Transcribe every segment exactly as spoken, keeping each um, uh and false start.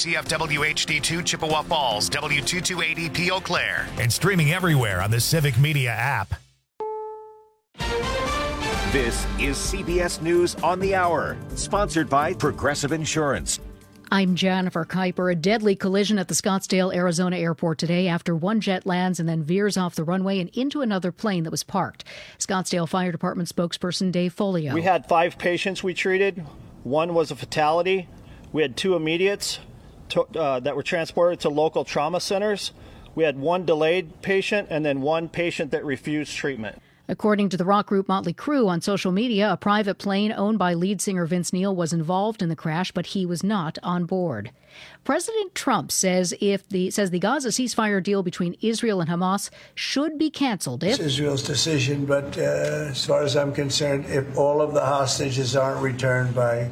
C F W H D two Chippewa Falls, W two twenty-eight P Eau Claire. And streaming everywhere on the Civic Media app. This is C B S News on the Hour, sponsored by Progressive Insurance. I'm Jennifer Kuiper. A deadly collision at the Scottsdale, Arizona airport today after one jet lands and then veers off the runway and into another plane that was parked. Scottsdale Fire Department spokesperson Dave Folio. We had five patients we treated. One was a fatality. We had two immediates to, uh, that were transported to local trauma centers. We had one delayed patient and then one patient that refused treatment. According to the rock group Motley Crue on social media, a private plane owned by lead singer Vince Neil was involved in the crash, but he was not on board. President Trump says if the says the Gaza ceasefire deal between Israel and Hamas should be canceled if it's Israel's decision, but uh, as far as I'm concerned, if all of the hostages aren't returned by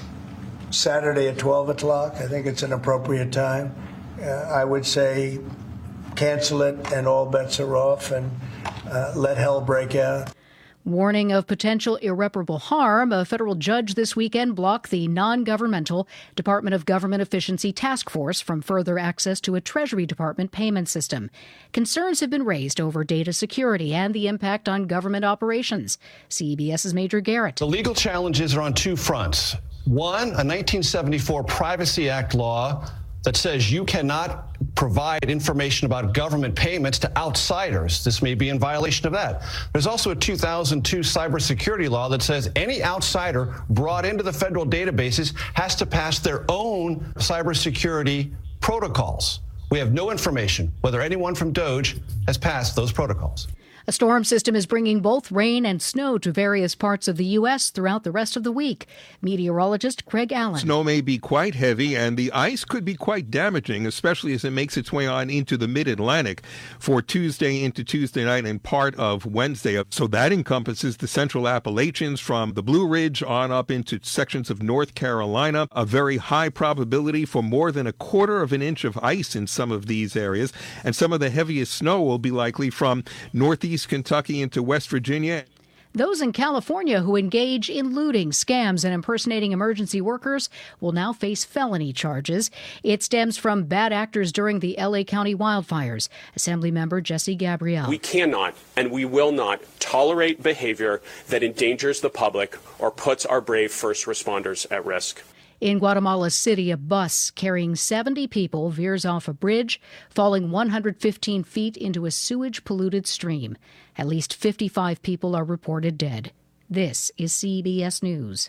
Saturday at twelve o'clock, I think it's an appropriate time. Uh, I would say cancel it and all bets are off and uh, let hell break out. Warning of potential irreparable harm, a federal judge this weekend blocked the non-governmental Department of Government Efficiency Task Force from further access to a Treasury Department payment system. Concerns have been raised over data security and the impact on government operations. CBS's Major Garrett. The legal challenges are on two fronts. One, a nineteen seventy-four Privacy Act law that says you cannot provide information about government payments to outsiders. This may be in violation of that. There's also a two thousand two cybersecurity law that says any outsider brought into the federal databases has to pass their own cybersecurity protocols. We have no information whether anyone from DOJ has passed those protocols. A storm system is bringing both rain and snow to various parts of the U S throughout the rest of the week. Meteorologist Craig Allen. Snow may be quite heavy, and the ice could be quite damaging, especially as it makes its way on into the mid-Atlantic for Tuesday into Tuesday night and part of Wednesday. So that encompasses the central Appalachians from the Blue Ridge on up into sections of North Carolina. A very high probability for more than a quarter of an inch of ice in some of these areas. And some of the heaviest snow will be likely from northeast Kentucky into West Virginia. Those in California who engage in looting, scams, and impersonating emergency workers will now face felony charges. It stems from bad actors during the L A County wildfires. Assemblymember Jesse Gabrielle. We cannot and we will not tolerate behavior that endangers the public or puts our brave first responders at risk. In Guatemala City, a bus carrying seventy people veers off a bridge, falling one hundred fifteen feet into a sewage-polluted stream. At least fifty-five people are reported dead. This is C B S News.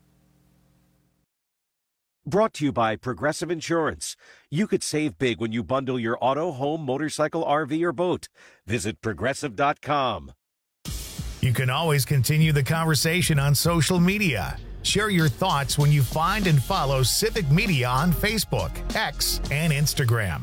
Brought to you by Progressive Insurance. You could save big when you bundle your auto, home, motorcycle, R V, or boat. Visit Progressive dot com. You can always continue the conversation on social media. Share your thoughts when you find and follow Civic Media on Facebook, X, and Instagram.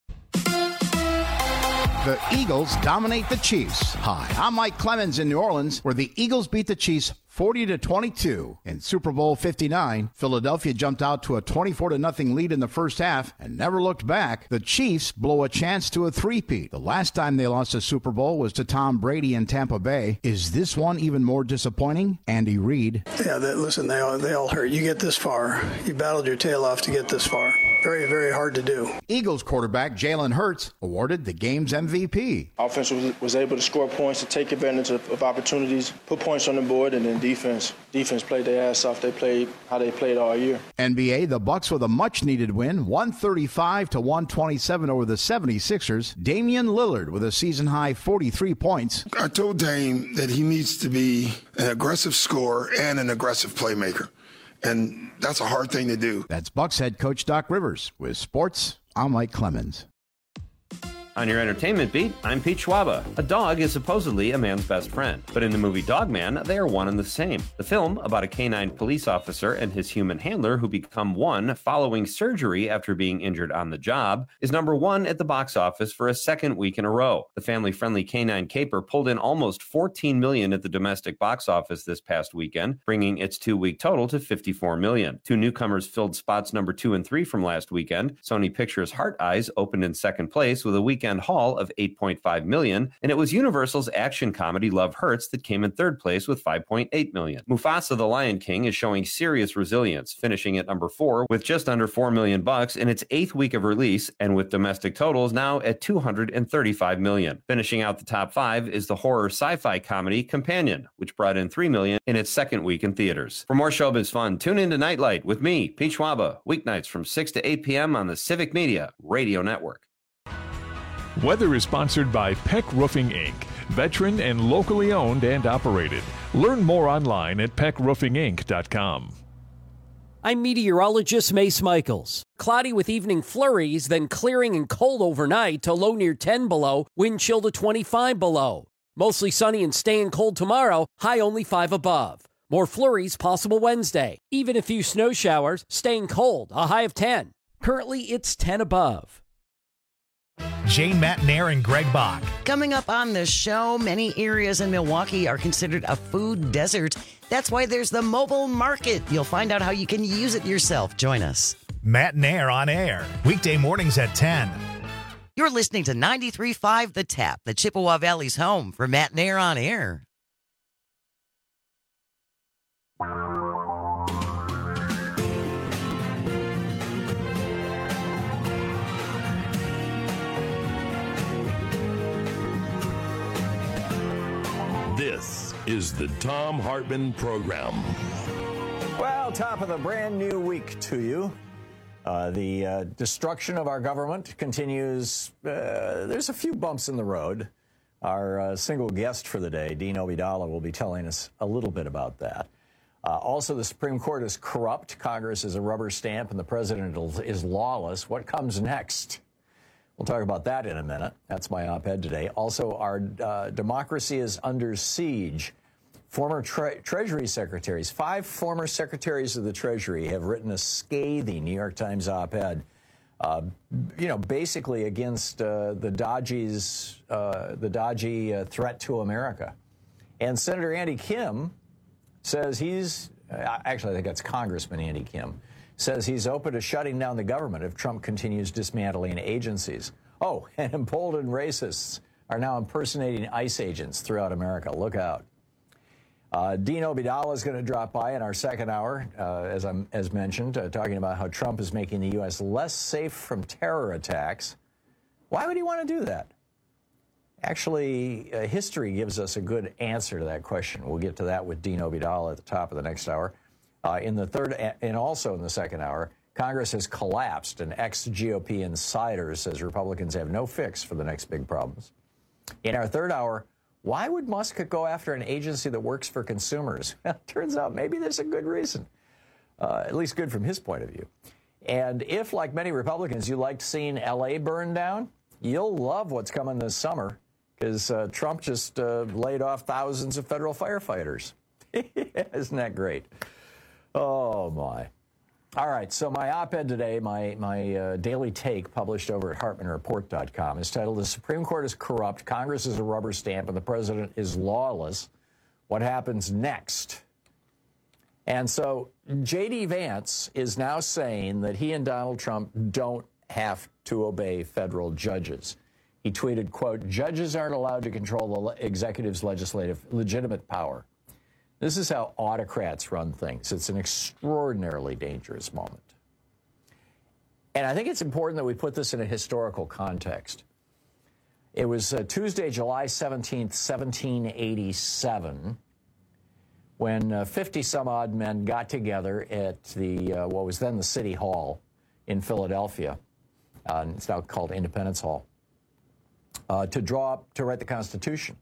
The Eagles dominate the Chiefs. Hi, I'm Mike Clemens in New Orleans, where the Eagles beat the Chiefs forty to twenty-two. In Super Bowl fifty-nine, Philadelphia jumped out to a twenty-four to nothing lead in the first half and never looked back. The Chiefs blow a chance to a three-peat. The last time they lost a Super Bowl was to Tom Brady in Tampa Bay. Is this one even more disappointing? Andy Reid. Yeah, they, listen, they all, they all hurt. You get this far. You battled your tail off to get this far. Very, very hard to do. Eagles quarterback Jalen Hurts awarded the game's M V P. Offense was, was able to score points, to take advantage of, of opportunities, put points on the board, and then defense. Defense played their ass off. They played how they played all year. N B A, the Bucks with a much-needed win, one thirty-five to one twenty-seven over the seventy-sixers. Damian Lillard with a season-high forty-three points. I told Dame that he needs to be an aggressive scorer and an aggressive playmaker. And that's a hard thing to do. That's Bucks head coach Doc Rivers. With sports, I'm Mike Clemens. On your entertainment beat, I'm Pete Schwaba. A dog is supposedly a man's best friend, but in the movie Dog Man, they are one and the same. The film, about a canine police officer and his human handler who become one following surgery after being injured on the job, is number one at the box office for a second week in a row. The family-friendly canine caper pulled in almost fourteen million dollars at the domestic box office this past weekend, bringing its two-week total to fifty-four million dollars. Two newcomers filled spots number two and three from last weekend. Sony Pictures' Heart Eyes opened in second place with a weekend weekend haul of eight point five million dollars, and it was Universal's action comedy Love Hurts that came in third place with five point eight million dollars. Mufasa the Lion King is showing serious resilience, finishing at number four with just under four million bucks in its eighth week of release, and with domestic totals now at two hundred thirty-five million. Finishing out the top five is the horror sci-fi comedy Companion, which brought in three million in its second week in theaters. For more showbiz fun, tune in to Nightlight with me, Pete Schwaba, weeknights from six to eight p.m. on the Civic Media Radio Network. Weather is sponsored by Peck Roofing, Incorporated, veteran and locally owned and operated. Learn more online at peck roofing inc dot com. I'm meteorologist Mace Michaels. Cloudy with evening flurries, then clearing and cold overnight to low near ten below, wind chill to twenty-five below. Mostly sunny and staying cold tomorrow, high only five above. More flurries possible Wednesday. Even a few snow showers, staying cold, a high of ten. Currently, it's ten above. Jane Matnair and Greg Bach. Coming up on the show, many areas in Milwaukee are considered a food desert. That's why there's the mobile market. You'll find out how you can use it yourself. Join us. Matnair on air, weekday mornings at ten. You're listening to ninety-three point five The Tap, the Chippewa Valley's home for Matnair on air. This is the Thom Hartmann Program. Well, top of the brand new week to you. Uh, the uh, destruction of our government continues. Uh, there's a few bumps in the road. Our uh, single guest for the day, Dean Obeidallah, will be telling us a little bit about that. Uh, also, the Supreme Court is corrupt. Congress is a rubber stamp, and the president is lawless. What comes next? We'll talk about that in a minute. That's my op-ed today. Also, our uh, democracy is under siege. Former tre- Treasury secretaries, five former secretaries of the Treasury have written a scathing New York Times op-ed, uh, you know, basically against uh, the dodgy's, uh, the dodgy uh, threat to America. And Senator Andy Kim says he's, uh, actually I think that's Congressman Andy Kim, says he's open to shutting down the government if Trump continues dismantling agencies. Oh, and emboldened racists are now impersonating ICE agents throughout America. Look out. Uh, Dean Obeidallah is going to drop by in our second hour, uh, as, I'm, as mentioned, uh, talking about how Trump is making the U S less safe from terror attacks. Why would he want to do that? Actually, uh, history gives us a good answer to that question. We'll get to that with Dean Obeidallah at the top of the next hour. Uh, in the third and also in the second hour, Congress has collapsed, and ex-G O P insider says Republicans have no fix for the next big problems. In our third hour, why would Musk go after an agency that works for consumers? Well, it turns out maybe there's a good reason, uh, at least good from his point of view. And if, like many Republicans, you liked seeing L A burn down, you'll love what's coming this summer, because uh, Trump just uh, laid off thousands of federal firefighters. Isn't that great? Oh, my. All right, so my op-ed today, my, my uh, daily take published over at Hartmann Report dot com is titled, "The Supreme Court is Corrupt, Congress is a Rubber Stamp, and the President is Lawless. What Happens Next?" And so J D. Vance is now saying that he and Donald Trump don't have to obey federal judges. He tweeted, quote, "Judges aren't allowed to control the le- executive's legislative legitimate power." This is how autocrats run things. It's an extraordinarily dangerous moment. And I think it's important that we put this in a historical context. It was uh, Tuesday, July seventeenth, seventeen eighty-seven, when uh, fifty some odd men got together at the uh, what was then the City Hall in Philadelphia. Uh, it's now called Independence Hall, uh, to draw up, to write the Constitution.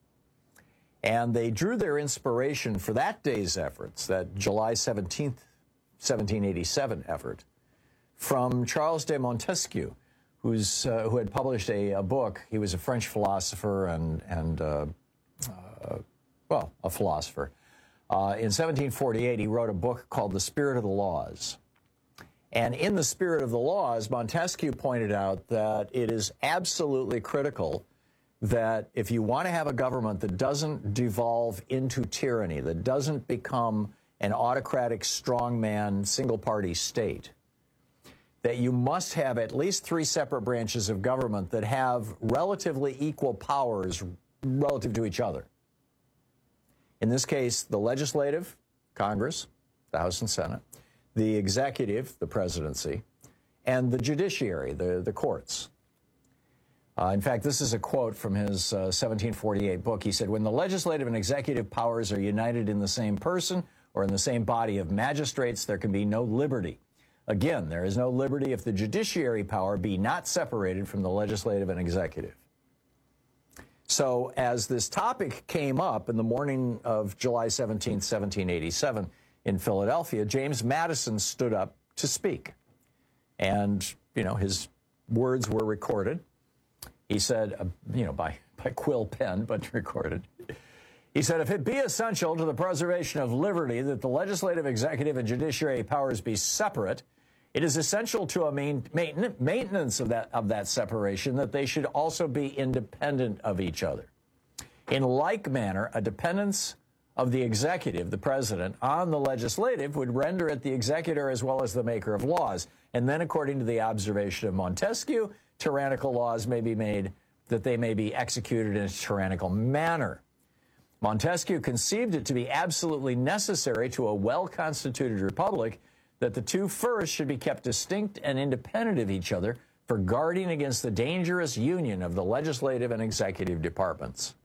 And they drew their inspiration for that day's efforts, that July seventeenth, seventeen eighty-seven effort, from Charles de Montesquieu, who's, uh, who had published a, a book. He was a French philosopher and, and uh, uh, well, a philosopher. Uh, in seventeen forty-eight, he wrote a book called The Spirit of the Laws. And in The Spirit of the Laws, Montesquieu pointed out that it is absolutely critical that if you want to have a government that doesn't devolve into tyranny, that doesn't become an autocratic, strongman, single-party state, that you must have at least three separate branches of government that have relatively equal powers relative to each other. In this case, the legislative, Congress, the House and Senate, the executive, the presidency, and the judiciary, the, the courts. Uh, in fact, this is a quote from his uh, seventeen forty-eight book. He said, "When the legislative and executive powers are united in the same person or in the same body of magistrates, there can be no liberty. Again, there is no liberty if the judiciary power be not separated from the legislative and executive." So as this topic came up in the morning of July seventeenth, seventeen eighty-seven in Philadelphia, James Madison stood up to speak. And, you know, his words were recorded. He said, uh, you know, by, by quill pen, but recorded. He said, "If it be essential to the preservation of liberty that the legislative, executive, and judiciary powers be separate, it is essential to a main, main, maintenance of that, of that separation that they should also be independent of each other. In like manner, a dependence of the executive, the president, on the legislative would render it the executor as well as the maker of laws. And then, according to the observation of Montesquieu, tyrannical laws may be made that they may be executed in a tyrannical manner. Montesquieu conceived it to be absolutely necessary to a well-constituted republic that the two first should be kept distinct and independent of each other for guarding against the dangerous union of the legislative and executive departments."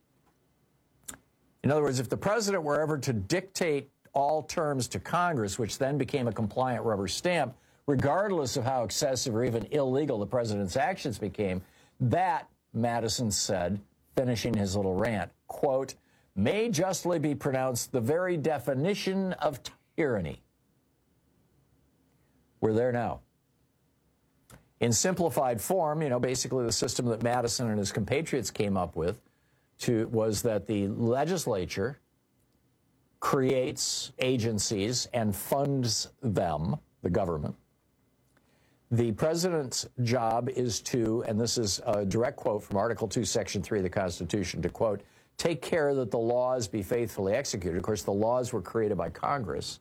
In other words, if the president were ever to dictate all terms to Congress, which then became a compliant rubber stamp, regardless of how excessive or even illegal the president's actions became, that, Madison said, finishing his little rant, quote, "may justly be pronounced the very definition of tyranny." We're there now. In simplified form, you know, basically the system that Madison and his compatriots came up with to, was that the legislature creates agencies and funds them, the government. The president's job is to, and this is a direct quote from Article two, Section three of the Constitution, to quote, "take care that the laws be faithfully executed." Of course, the laws were created by Congress.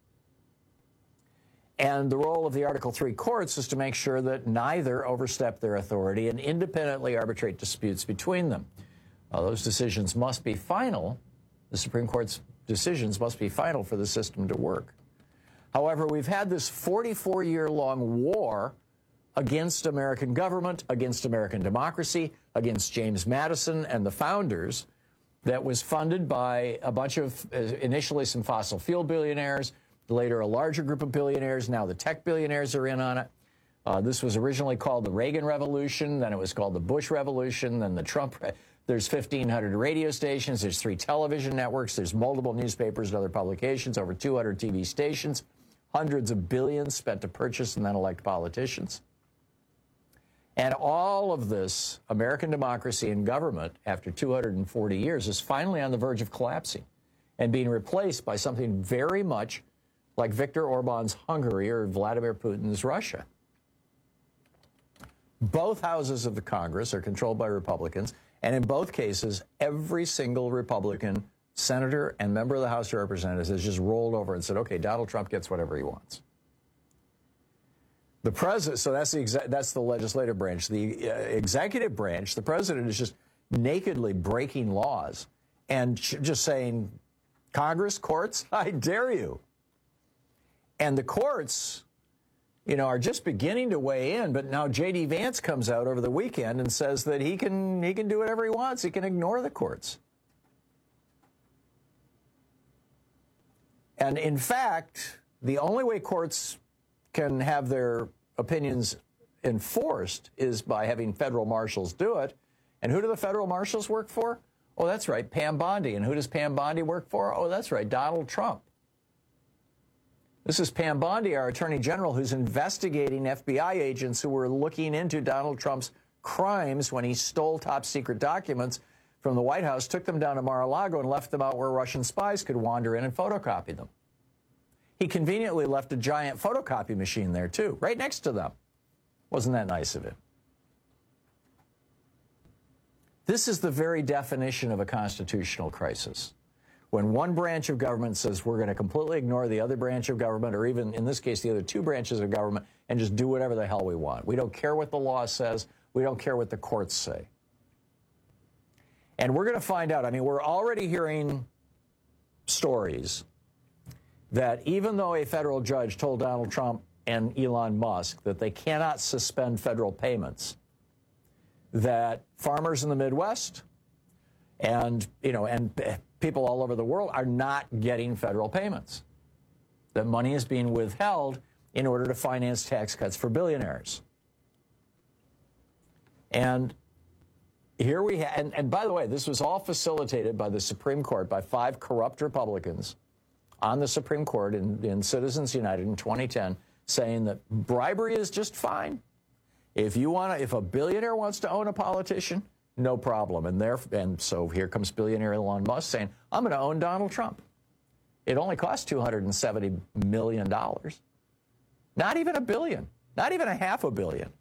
And the role of the Article three courts is to make sure that neither overstep their authority and independently arbitrate disputes between them. Uh, those decisions must be final. The Supreme Court's decisions must be final for the system to work. However, we've had this forty-four-year-long war against American government, against American democracy, against James Madison and the founders that was funded by a bunch of, uh, initially some fossil fuel billionaires, later a larger group of billionaires. Now the tech billionaires are in on it. Uh, this was originally called the Reagan Revolution. Then it was called the Bush Revolution. Then the Trump. Re- There's fifteen hundred radio stations. There's three television networks. There's multiple newspapers and other publications, over two hundred T V stations, hundreds of billions spent to purchase and then elect politicians. And all of this American democracy and government, after two hundred forty years, is finally on the verge of collapsing and being replaced by something very much like Viktor Orban's Hungary or Vladimir Putin's Russia. Both houses of the Congress are controlled by Republicans, and in both cases, every single Republican senator and member of the House of Representatives has just rolled over and said, okay, Donald Trump gets whatever he wants. The president, so that's the exe- that's the legislative branch. The uh, executive branch, the president is just nakedly breaking laws and sh- just saying, Congress, courts, I dare you. And the courts, you know, are just beginning to weigh in, but now J D. Vance comes out over the weekend and says that he can he can do whatever he wants. He can ignore the courts. And in fact, the only way courts can have their opinions enforced is by having federal marshals do it. And who do the federal marshals work for? Oh, that's right, Pam Bondi. And who does Pam Bondi work for? Oh, that's right, Donald Trump. This is Pam Bondi, our Attorney General, who's investigating F B I agents who were looking into Donald Trump's crimes when he stole top-secret documents from the White House, took them down to Mar-a-Lago, and left them out where Russian spies could wander in and photocopy them. He conveniently left a giant photocopy machine there, too, right next to them. Wasn't that nice of him? This is the very definition of a constitutional crisis. When one branch of government says we're going to completely ignore the other branch of government, or even in this case, the other two branches of government, and just do whatever the hell we want. We don't care what the law says. We don't care what the courts say. And we're going to find out. I mean, we're already hearing stories that even though a federal judge told Donald Trump and Elon Musk that they cannot suspend federal payments, that farmers in the Midwest and, you know, and people all over the world are not getting federal payments. That money is being withheld in order to finance tax cuts for billionaires. And here we have, and, and by the way, this was all facilitated by the Supreme Court, by five corrupt Republicans on the Supreme Court in, in Citizens United in twenty ten, saying that bribery is just fine. If you want to, if a billionaire wants to own a politician, no problem. And there, and so here comes billionaire Elon Musk saying, I'm going to own Donald Trump. It only costs two hundred seventy million dollars. Not even a billion. Not even a half a billion.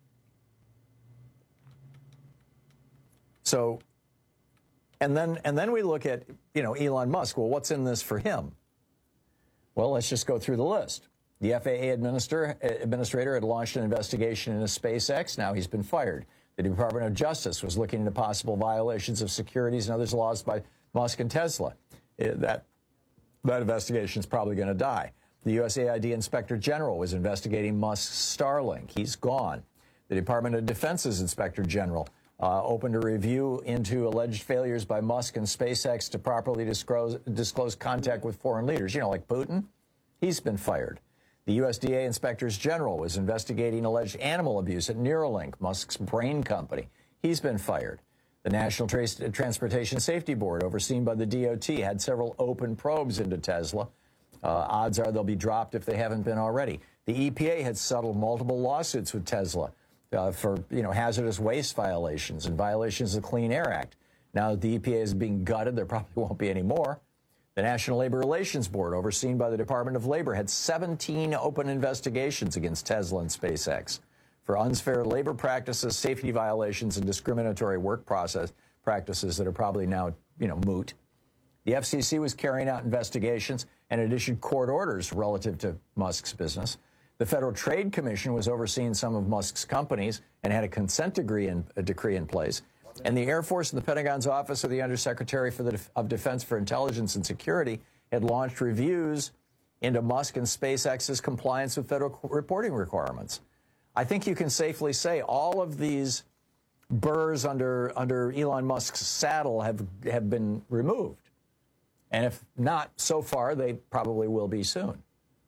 So, and then and then we look at, you know, Elon Musk. Well, what's in this for him? Well, let's just go through the list. The F A A administrator, administrator had launched an investigation into SpaceX. Now he's been fired. The Department of Justice was looking into possible violations of securities and other laws by Musk and Tesla. It, that, that investigation is probably going to die. The U S A I D Inspector General was investigating Musk's Starlink. He's gone. The Department of Defense's Inspector General uh, opened a review into alleged failures by Musk and SpaceX to properly disclose, disclose contact with foreign leaders, you know, like Putin. He's been fired. The U S D A Inspectors General was investigating alleged animal abuse at Neuralink, Musk's brain company. He's been fired. The National Trace, Transportation Safety Board, overseen by the D O T, had several open probes into Tesla. Uh, odds are they'll be dropped if they haven't been already. The E P A had settled multiple lawsuits with Tesla uh, for, you know, hazardous waste violations and violations of the Clean Air Act. Now that the E P A is being gutted, there probably won't be any more. The National Labor Relations Board, overseen by the Department of Labor, had seventeen open investigations against Tesla and SpaceX for unfair labor practices, safety violations, and discriminatory work process practices that are probably now, you know, moot. The F C C was carrying out investigations and had issued court orders relative to Musk's business. The Federal Trade Commission was overseeing some of Musk's companies and had a consent decree in, a decree in place. And the Air Force and the Pentagon's Office of the Undersecretary for the Def- of Defense for Intelligence and Security had launched reviews into Musk and SpaceX's compliance with federal reporting requirements. I think you can safely say all of these burrs under under Elon Musk's saddle have have been removed. And if not so far, they probably will be soon.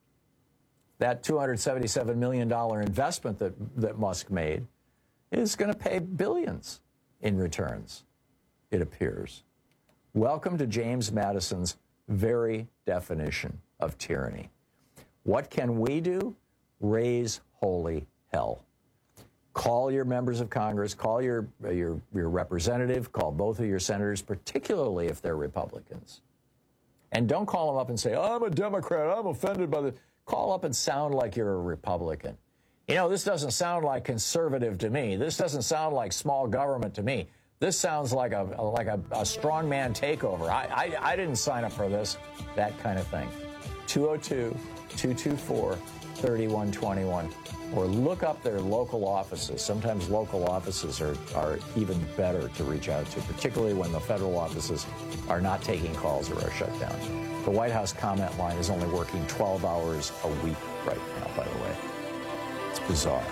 That two hundred seventy-seven million dollars investment that, that Musk made is going to pay billions in returns, it appears. Welcome to James Madison's very definition of tyranny. What can we do? Raise holy hell. Call your members of Congress, call your, your, your representative, call both of your senators, particularly if they're Republicans. And don't call them up and say, oh, I'm a Democrat, I'm offended by the... Call up and sound like you're a Republican. You know, this doesn't sound like conservative to me. This doesn't sound like small government to me. This sounds like a like a, a strongman takeover. I, I I didn't sign up for this. That kind of thing. two oh two, two two four, three one two one. Or look up their local offices. Sometimes local offices are, are even better to reach out to, particularly when the federal offices are not taking calls or are shut down. The White House comment line is only working twelve hours a week right now, by the way. It's bizarre.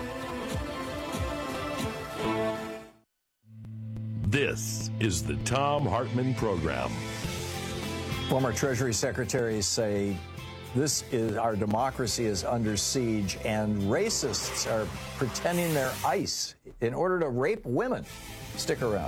This is the Thom Hartmann Program. Former Treasury secretaries say this is our democracy is under siege, and racists are pretending they're ICE in order to rape women. Stick around.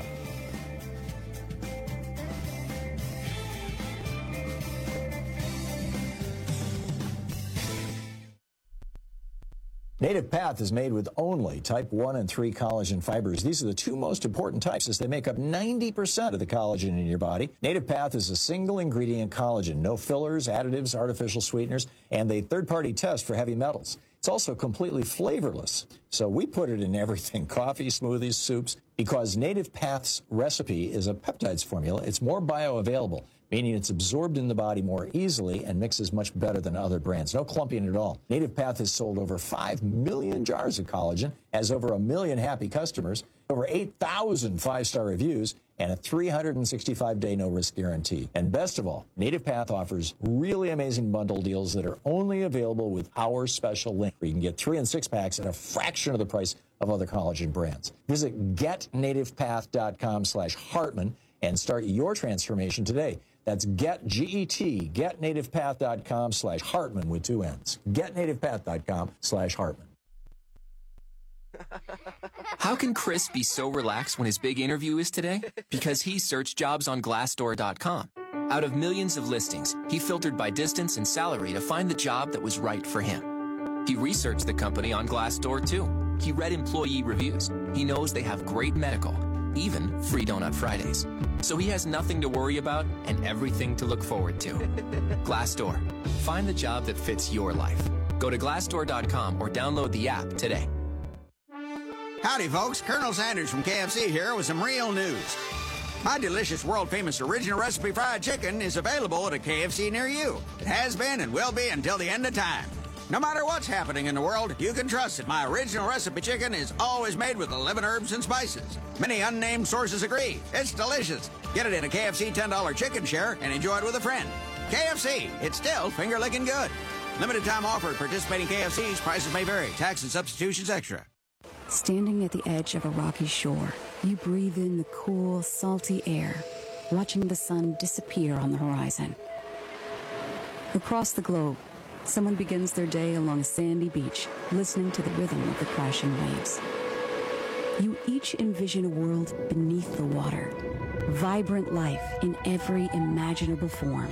Native Path is made with only type one and three collagen fibers. These are the two most important types as they make up ninety percent of the collagen in your body. Native Path is a single ingredient collagen, no fillers, additives, artificial sweeteners, and a third-party test for heavy metals. It's also completely flavorless. So we put it in everything, coffee, smoothies, soups, because Native Path's recipe is a peptides formula. It's more bioavailable. meaning it's absorbed in the body more easily and mixes much better than other brands. No clumping at all. Native Path has sold over five million jars of collagen, has over a million happy customers, over eight thousand five-star reviews, and a three hundred sixty-five day no-risk guarantee. And best of all, Native Path offers really amazing bundle deals that are only available with our special link, where you can get three and six packs at a fraction of the price of other collagen brands. Visit getnativepath.com slash Hartman and start your transformation today. That's get, G E T, getnativepath.com slash Hartman with two N's. Getnativepath.com slash Hartman. How can Chris be so relaxed when his big interview is today? Because he searched jobs on Glassdoor dot com. Out of millions of listings, he filtered by distance and salary to find the job that was right for him. He researched the company on Glassdoor too. He read employee reviews. He knows they have great medical, even free Donut Fridays. So he has nothing to worry about and everything to look forward to. Glassdoor. Find the job that fits your life. Go to Glassdoor dot com or download the app today. Howdy, folks. Colonel Sanders from K F C here with some real news. My delicious, world-famous original recipe fried chicken is available at a K F C near you. It has been and will be until the end of time. No matter what's happening in the world, you can trust that my original recipe chicken is always made with eleven herbs and spices. Many unnamed sources agree. It's delicious. Get it in a K F C ten dollar chicken share and enjoy it with a friend. K F C, it's still finger-licking good. Limited time offer at participating K F Cs. Prices may vary. Tax and substitutions extra. Standing at the edge of a rocky shore, you breathe in the cool, salty air, watching the sun disappear on the horizon. Across the globe, someone begins their day along a sandy beach, listening to the rhythm of the crashing waves. You each envision a world beneath the water, vibrant life in every imaginable form.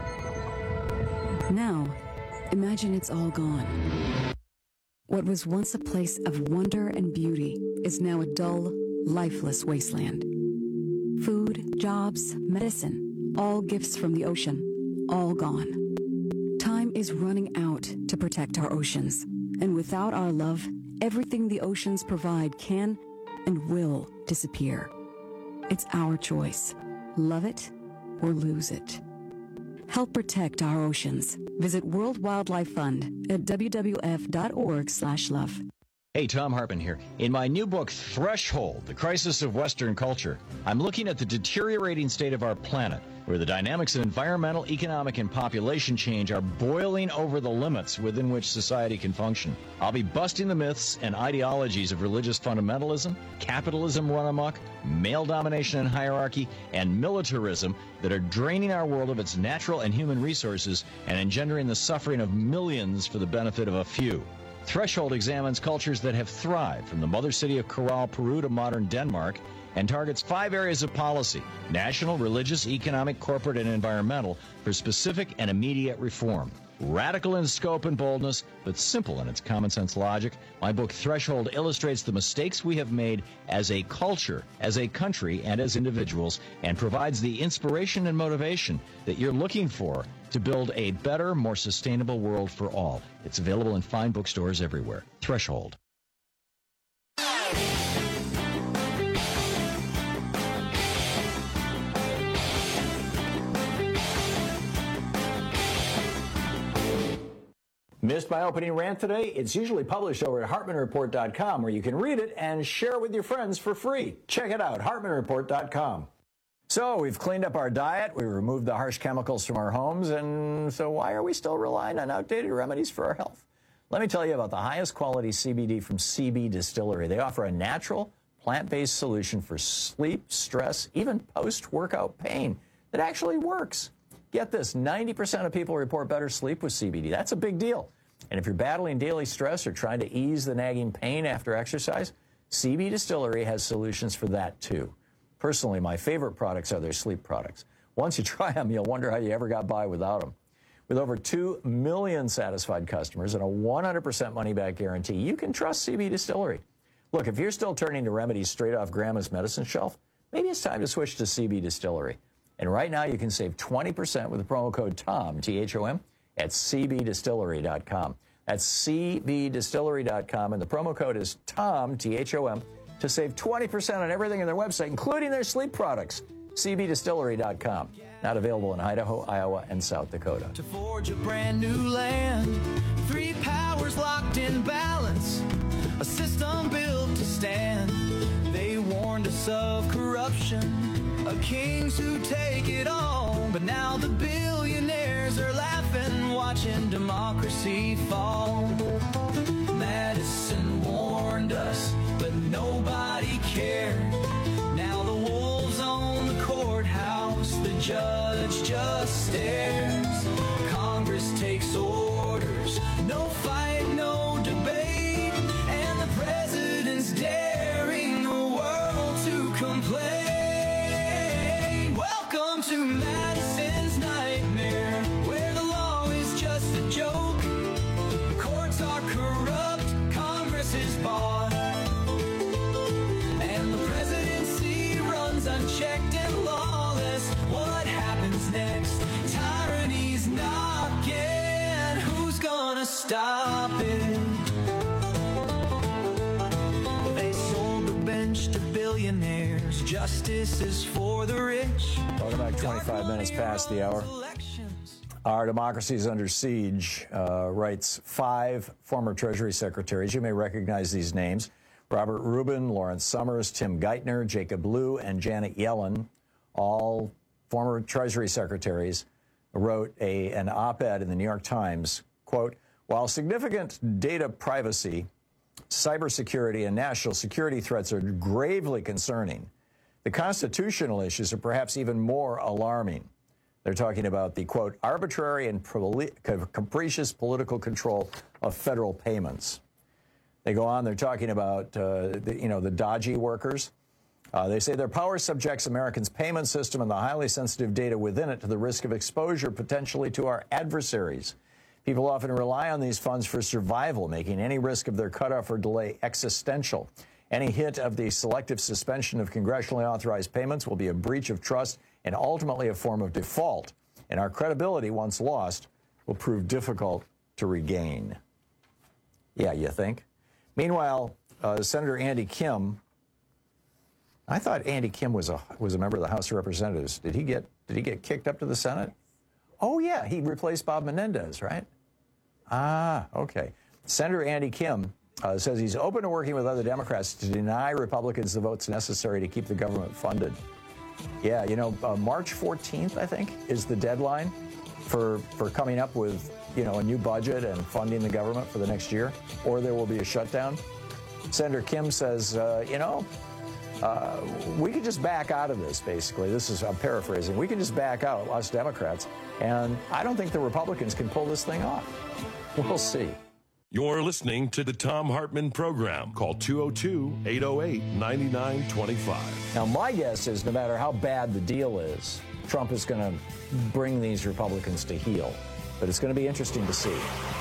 Now, imagine it's all gone. What was once a place of wonder and beauty is now a dull, lifeless wasteland. Food, jobs, medicine, all gifts from the ocean, all gone. Time is running out to protect our oceans, and without our love, everything the oceans provide can and will disappear. It's our choice. Love it or lose it. Help protect our oceans. Visit World Wildlife Fund at w w f dot org slash love. Hey, Tom Hartman here. In my new book, Threshold, The Crisis of Western Culture, I'm looking at the deteriorating state of our planet, where the dynamics of environmental, economic, and population change are boiling over the limits within which society can function. I'll be busting the myths and ideologies of religious fundamentalism, capitalism run amok, male domination and hierarchy, and militarism that are draining our world of its natural and human resources and engendering the suffering of millions for the benefit of a few. Threshold examines cultures that have thrived, from the mother city of Corral, Peru to modern Denmark, and targets five areas of policy: national, religious, economic, corporate, and environmental, for specific and immediate reform. Radical in scope and boldness, but simple in its common sense logic, my book Threshold illustrates the mistakes we have made as a culture, as a country, and as individuals, and provides the inspiration and motivation that you're looking for to build a better, more sustainable world for all. It's available in fine bookstores everywhere. Threshold. Missed my opening rant today? It's usually published over at Hartman Report dot com, where you can read it and share it with your friends for free. Check it out, Hartman Report dot com. So we've cleaned up our diet, we removed the harsh chemicals from our homes, and so why are we still relying on outdated remedies for our health? Let me tell you about the highest quality C B D from C B Distillery. They offer a natural, plant-based solution for sleep, stress, even post-workout pain that actually works. Get this, ninety percent of people report better sleep with C B D. That's a big deal. And if you're battling daily stress or trying to ease the nagging pain after exercise, C B Distillery has solutions for that too. Personally, my favorite products are their sleep products. Once you try them, you'll wonder how you ever got by without them. With over two million satisfied customers and a one hundred percent money-back guarantee, you can trust C B Distillery. Look, if you're still turning to remedies straight off Grandma's medicine shelf, maybe it's time to switch to C B Distillery. And right now, you can save twenty percent with the promo code TOM, T H O M, at C B Distillery dot com. That's C B Distillery dot com, and the promo code is TOM, T H O M, to save twenty percent on everything on their website, including their sleep products. C B distillery dot com. Not available in Idaho, Iowa, and South Dakota. To forge a brand new land, three powers locked in balance, a system built to stand. They warned us of corruption, of kings who take it all. But now the billionaires are laughing, watching democracy fall. Madison warned us, but nobody cared. Now the wolves own the courthouse, the judge just stares. Congress takes orders, no fight, no debate, and the president's daring the world to complain. Welcome to Madison's nightmare, where the law is just a joke. The courts are corrupt, Congress is bought, and the presidency runs unchecked and lawless. What happens next? Tyranny's knocking. Who's gonna stop it? They sold the bench to billionaires. Justice is for the rich. Welcome back, twenty-five minutes past the hour. Our democracy is under siege, uh, writes five former Treasury secretaries. You may recognize these names: Robert Rubin, Lawrence Summers, Tim Geithner, Jacob Lew, and Janet Yellen, all former Treasury secretaries, wrote a, an op-ed in the New York Times, quote, "While significant data privacy, cybersecurity, and national security threats are gravely concerning, the constitutional issues are perhaps even more alarming." They're talking about the, quote, "arbitrary and capricious political control of federal payments." They go on, they're talking about, uh, the, you know, the dodgy workers. Uh, they say their power subjects Americans' payment system and the highly sensitive data within it to the risk of exposure potentially to our adversaries. People often rely on these funds for survival, making any risk of their cutoff or delay existential. Any hint of the selective suspension of congressionally authorized payments will be a breach of trust and ultimately a form of default. And our credibility, once lost, will prove difficult to regain. Yeah, you think? Meanwhile, uh, Senator Andy Kim, I thought Andy Kim was a was a member of the House of Representatives. Did he get did he get kicked up to the Senate? Oh yeah, he replaced Bob Menendez, right? Ah, okay. Senator Andy Kim uh, says he's open to working with other Democrats to deny Republicans the votes necessary to keep the government funded. Yeah, you know, uh, March fourteenth, I think, is the deadline for for coming up with, you know, a new budget and funding the government for the next year, or there will be a shutdown. Senator Kim says, uh, you know, uh, we could just back out of this, basically. This is, I'm paraphrasing. We can just back out, us Democrats, and I don't think the Republicans can pull this thing off. We'll see. You're listening to the Thom Hartmann Program. Call two oh two, eight oh eight, nine nine two five. Now, my guess is no matter how bad the deal is, Trump is going to bring these Republicans to heel. But it's going to be interesting to see.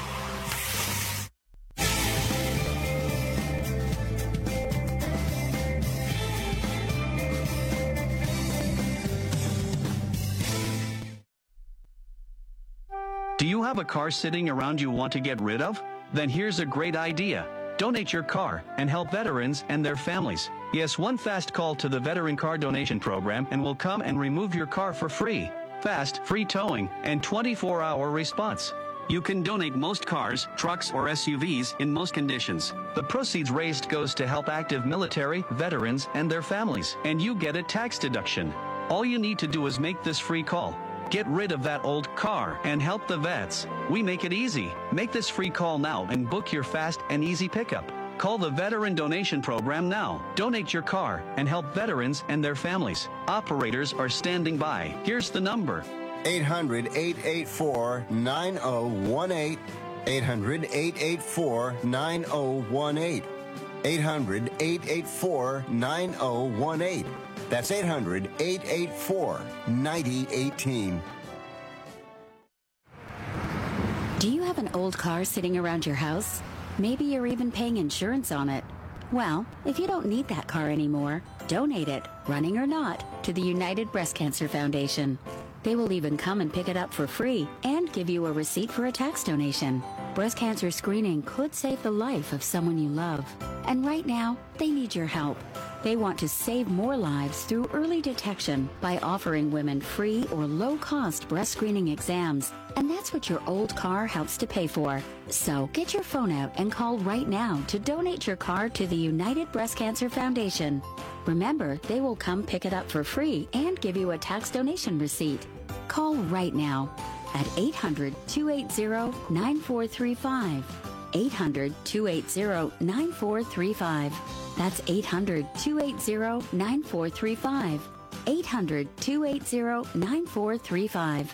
Do you have a car sitting around you want to get rid of? Then here's a great idea. Donate your car and help veterans and their families. Yes, one fast call to the Veteran Car Donation Program and we'll come and remove your car for free. Fast, free towing, and twenty-four hour response. You can donate most cars, trucks, or S U Vs in most conditions. The proceeds raised goes to help active military, veterans, and their families, and you get a tax deduction. All you need to do is make this free call. Get rid of that old car and help the vets. We make it easy. Make this free call now and book your fast and easy pickup. Call the Veteran Donation Program now. Donate your car and help veterans and their families. Operators are standing by. Here's the number. eight hundred, eight eight four, nine oh one eight. eight hundred, eight eight four, nine oh one eight. eight hundred, eight eight four, nine oh one eight. That's eight hundred, eight eight four, nine oh one eight. Do you have an old car sitting around your house? Maybe you're even paying insurance on it. Well, if you don't need that car anymore, donate it, running or not, to the United Breast Cancer Foundation. They will even come and pick it up for free and give you a receipt for a tax donation. Breast cancer screening could save the life of someone you love. And right now, they need your help. They want to save more lives through early detection by offering women free or low-cost breast screening exams. And that's what your old car helps to pay for. So get your phone out and call right now to donate your car to the United Breast Cancer Foundation. Remember, they will come pick it up for free and give you a tax donation receipt. Call right now at eight hundred, two eight zero, nine four three five. eight hundred, two eight zero, nine four three five. That's eight hundred, two eight zero, nine four three five. eight hundred, two eight zero, nine four three five.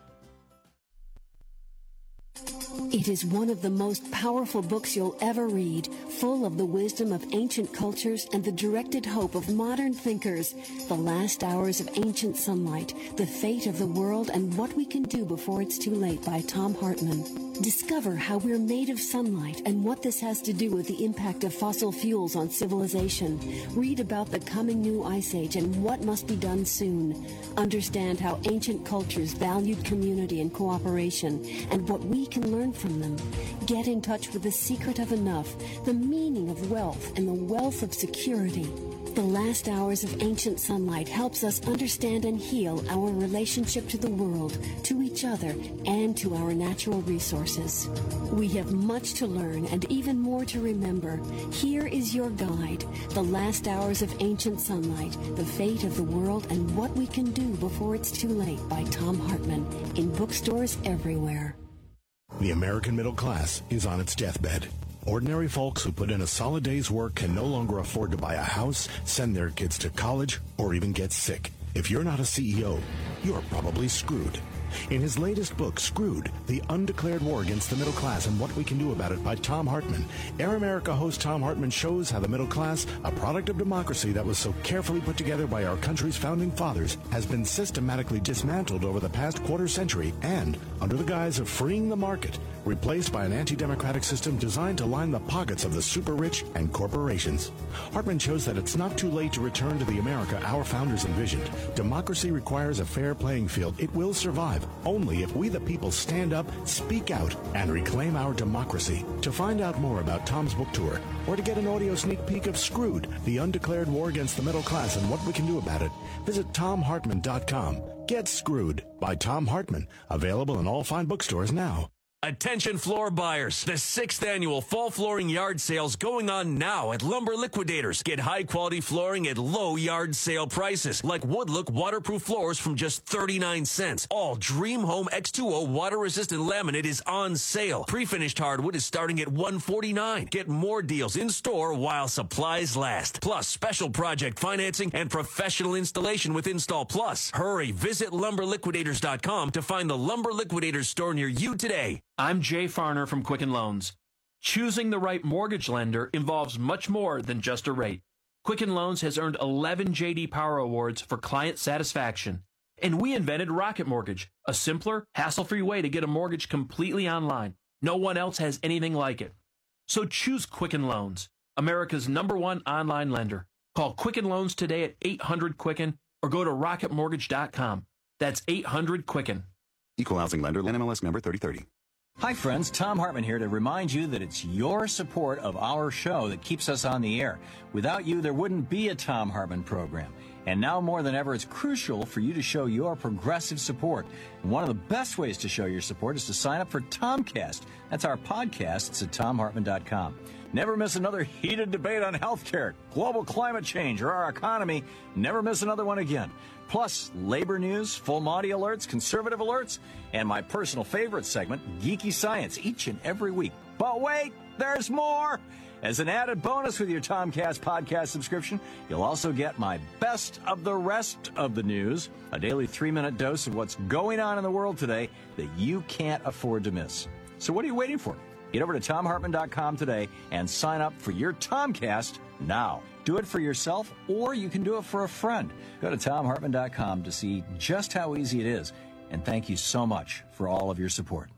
It is one of the most powerful books you'll ever read, full of the wisdom of ancient cultures and the directed hope of modern thinkers. The Last Hours of Ancient Sunlight, The Fate of the World and What We Can Do Before It's Too Late by Thom Hartmann. Discover how we're made of sunlight and what this has to do with the impact of fossil fuels on civilization. Read about the coming new ice age and what must be done soon. Understand how ancient cultures valued community and cooperation and what we can learn from them. Get in touch with the secret of enough, the meaning of wealth, and the wealth of security. The Last Hours of Ancient Sunlight helps us understand and heal our relationship to the world, to each other, and to our natural resources. We have much to learn and even more to remember. Here is your guide, The Last Hours of Ancient Sunlight, The Fate of the World and What We Can Do Before It's Too Late by Thom Hartmann, in bookstores everywhere. The American middle class is on its deathbed. Ordinary folks who put in a solid day's work can no longer afford to buy a house, send their kids to college, or even get sick. If you're not a C E O, you're probably screwed. In his latest book, Screwed, The Undeclared War Against the Middle Class and What We Can Do About It by Thom Hartmann, Air America host Thom Hartmann shows how the middle class, a product of democracy that was so carefully put together by our country's founding fathers, has been systematically dismantled over the past quarter century and, under the guise of freeing the market, replaced by an anti-democratic system designed to line the pockets of the super rich and corporations. Hartmann shows that it's not too late to return to the America our founders envisioned. Democracy requires a fair playing field. It will survive only if we the people stand up, speak out, and reclaim our democracy. To find out more about Thom's book tour, or to get an audio sneak peek of Screwed, The Undeclared War Against the Middle Class and What We Can Do About It, visit tom hartmann dot com. Get Screwed by Thom Hartmann. Available in all fine bookstores now. Attention floor buyers. The sixth annual fall flooring yard sales going on now at Lumber Liquidators. Get high quality flooring at low yard sale prices like Woodlook waterproof floors from just thirty-nine cents. All Dream Home X two O water resistant laminate is on sale. Pre-finished hardwood is starting at one forty-nine. Get more deals in store while supplies last. Plus special project financing and professional installation with Install Plus. Hurry, visit lumber liquidators dot com to find the Lumber Liquidators store near you today. I'm Jay Farner from Quicken Loans. Choosing the right mortgage lender involves much more than just a rate. Quicken Loans has earned eleven J D Power Awards for client satisfaction. And we invented Rocket Mortgage, a simpler, hassle-free way to get a mortgage completely online. No one else has anything like it. So choose Quicken Loans, America's number one online lender. Call Quicken Loans today at eight hundred Quicken or go to rocket mortgage dot com. That's eight hundred Quicken. Equal housing lender, N M L S number thirty thirty. Hi friends, Thom Hartmann here to remind you that it's your support of our show that keeps us on the air. Without you, there wouldn't be a Thom Hartmann program. And now more than ever, it's crucial for you to show your progressive support. And one of the best ways to show your support is to sign up for Tomcast. That's our podcast. It's at tom hartmann dot com. Never miss another heated debate on healthcare, global climate change, or our economy. Never miss another one again. Plus, labor news, full Monty alerts, conservative alerts, and my personal favorite segment, Geeky Science, each and every week. But wait, there's more! As an added bonus with your Tomcast podcast subscription, you'll also get my best of the rest of the news, a daily three-minute dose of what's going on in the world today that you can't afford to miss. So what are you waiting for? Get over to tom hartmann dot com today and sign up for your Tomcast now. Do it for yourself, or you can do it for a friend. Go to tom hartmann dot com to see just how easy it is. And thank you so much for all of your support.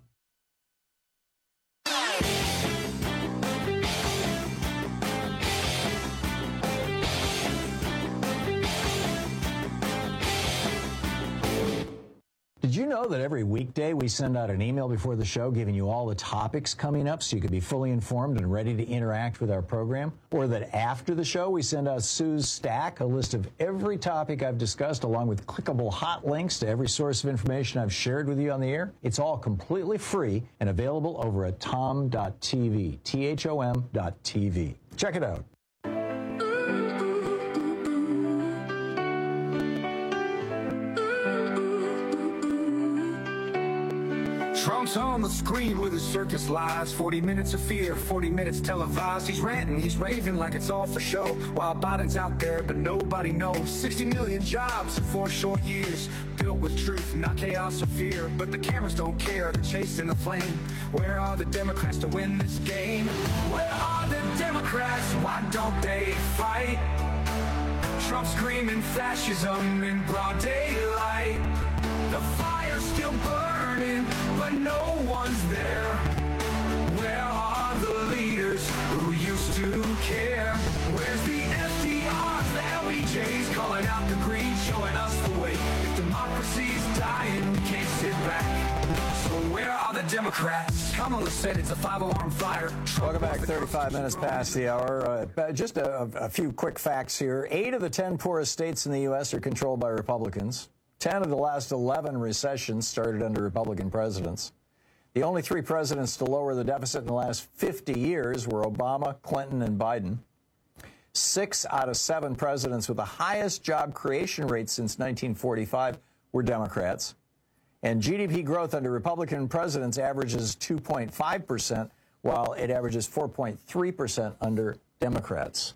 Did Did you know that every weekday we send out an email before the show giving you all the topics coming up so you can be fully informed and ready to interact with our program? Or that after the show we send out Sue's Stack, a list of every topic I've discussed along with clickable hot links to every source of information I've shared with you on the air? It's all completely free and available over at tom dot t v, T H O M dot T V. Check it out. Trump's on the screen with his circus lies. forty minutes of fear, forty minutes televised. He's ranting, he's raving like it's all for show, while Biden's out there, but nobody knows. sixty million jobs in four short years, built with truth, not chaos or fear. But the cameras don't care, they're chasing the flame. Where are the Democrats to win this game? Where are the Democrats? Why don't they fight? Trump screaming fascism in broad daylight. The fire's still burning, but no one's there. Where are the leaders who used to care? Where's the F D Rs, the L B Js calling out the green, showing us the way? If democracy's dying, we can't sit back. So where are the Democrats? Kamala said it's a five-alarm fire. Welcome back, thirty-five minutes past the hour. Uh, just a, a few quick facts here. Eight of the ten poorest states in the U S are controlled by Republicans. ten of the last eleven recessions started under Republican presidents. The only three presidents to lower the deficit in the last fifty years were Obama, Clinton, and Biden. Six out of seven presidents with the highest job creation rate since nineteen forty-five were Democrats. And G D P growth under Republican presidents averages two point five percent, while it averages four point three percent under Democrats.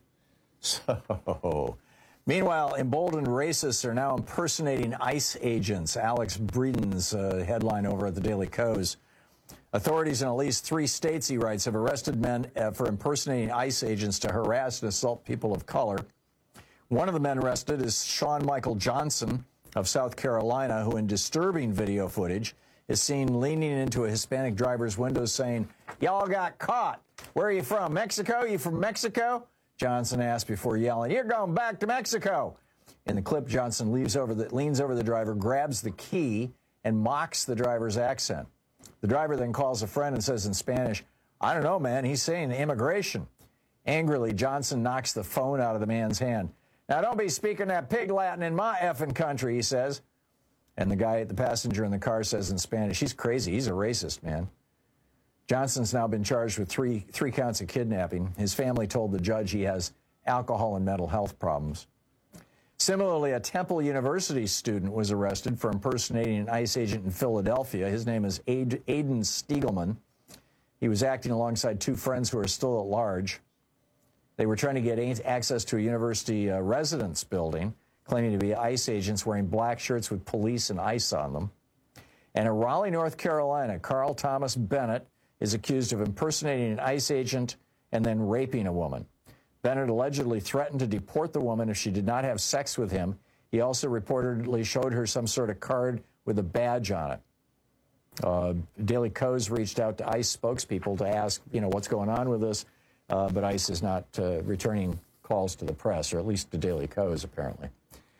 So... Meanwhile, emboldened racists are now impersonating ICE agents. Alex Breeden's uh, headline over at the Daily Kos. Authorities in at least three states, he writes, have arrested men uh, for impersonating ICE agents to harass and assault people of color. One of the men arrested is Sean Michael Johnson of South Carolina, who in disturbing video footage is seen leaning into a Hispanic driver's window saying, "Y'all got caught. Where are you from? Mexico? You from Mexico?" Johnson asked before yelling, "You're going back to Mexico." In the clip, Johnson leaves over the, leans over the driver, grabs the key, and mocks the driver's accent. The driver then calls a friend and says in Spanish, "I don't know, man, he's saying immigration." Angrily, Johnson knocks the phone out of the man's hand. "Now, don't be speaking that pig Latin in my effing country," he says. And the guy, the passenger in the car, says in Spanish, "He's crazy. He's a racist, man." Johnson's now been charged with three three counts of kidnapping. His family told the judge he has alcohol and mental health problems. Similarly, a Temple University student was arrested for impersonating an ICE agent in Philadelphia. His name is Aiden Stiegelman. He was acting alongside two friends who are still at large. They were trying to get access to a university uh, residence building, claiming to be ICE agents wearing black shirts with police and ICE on them. And in Raleigh, North Carolina, Carl Thomas Bennett is accused of impersonating an ICE agent and then raping a woman. Bennett allegedly threatened to deport the woman if she did not have sex with him. He also reportedly showed her some sort of card with a badge on it. Uh, Daily Kos reached out to ICE spokespeople to ask, you know, what's going on with this, uh, but ICE is not uh, returning calls to the press, or at least to Daily Kos, apparently.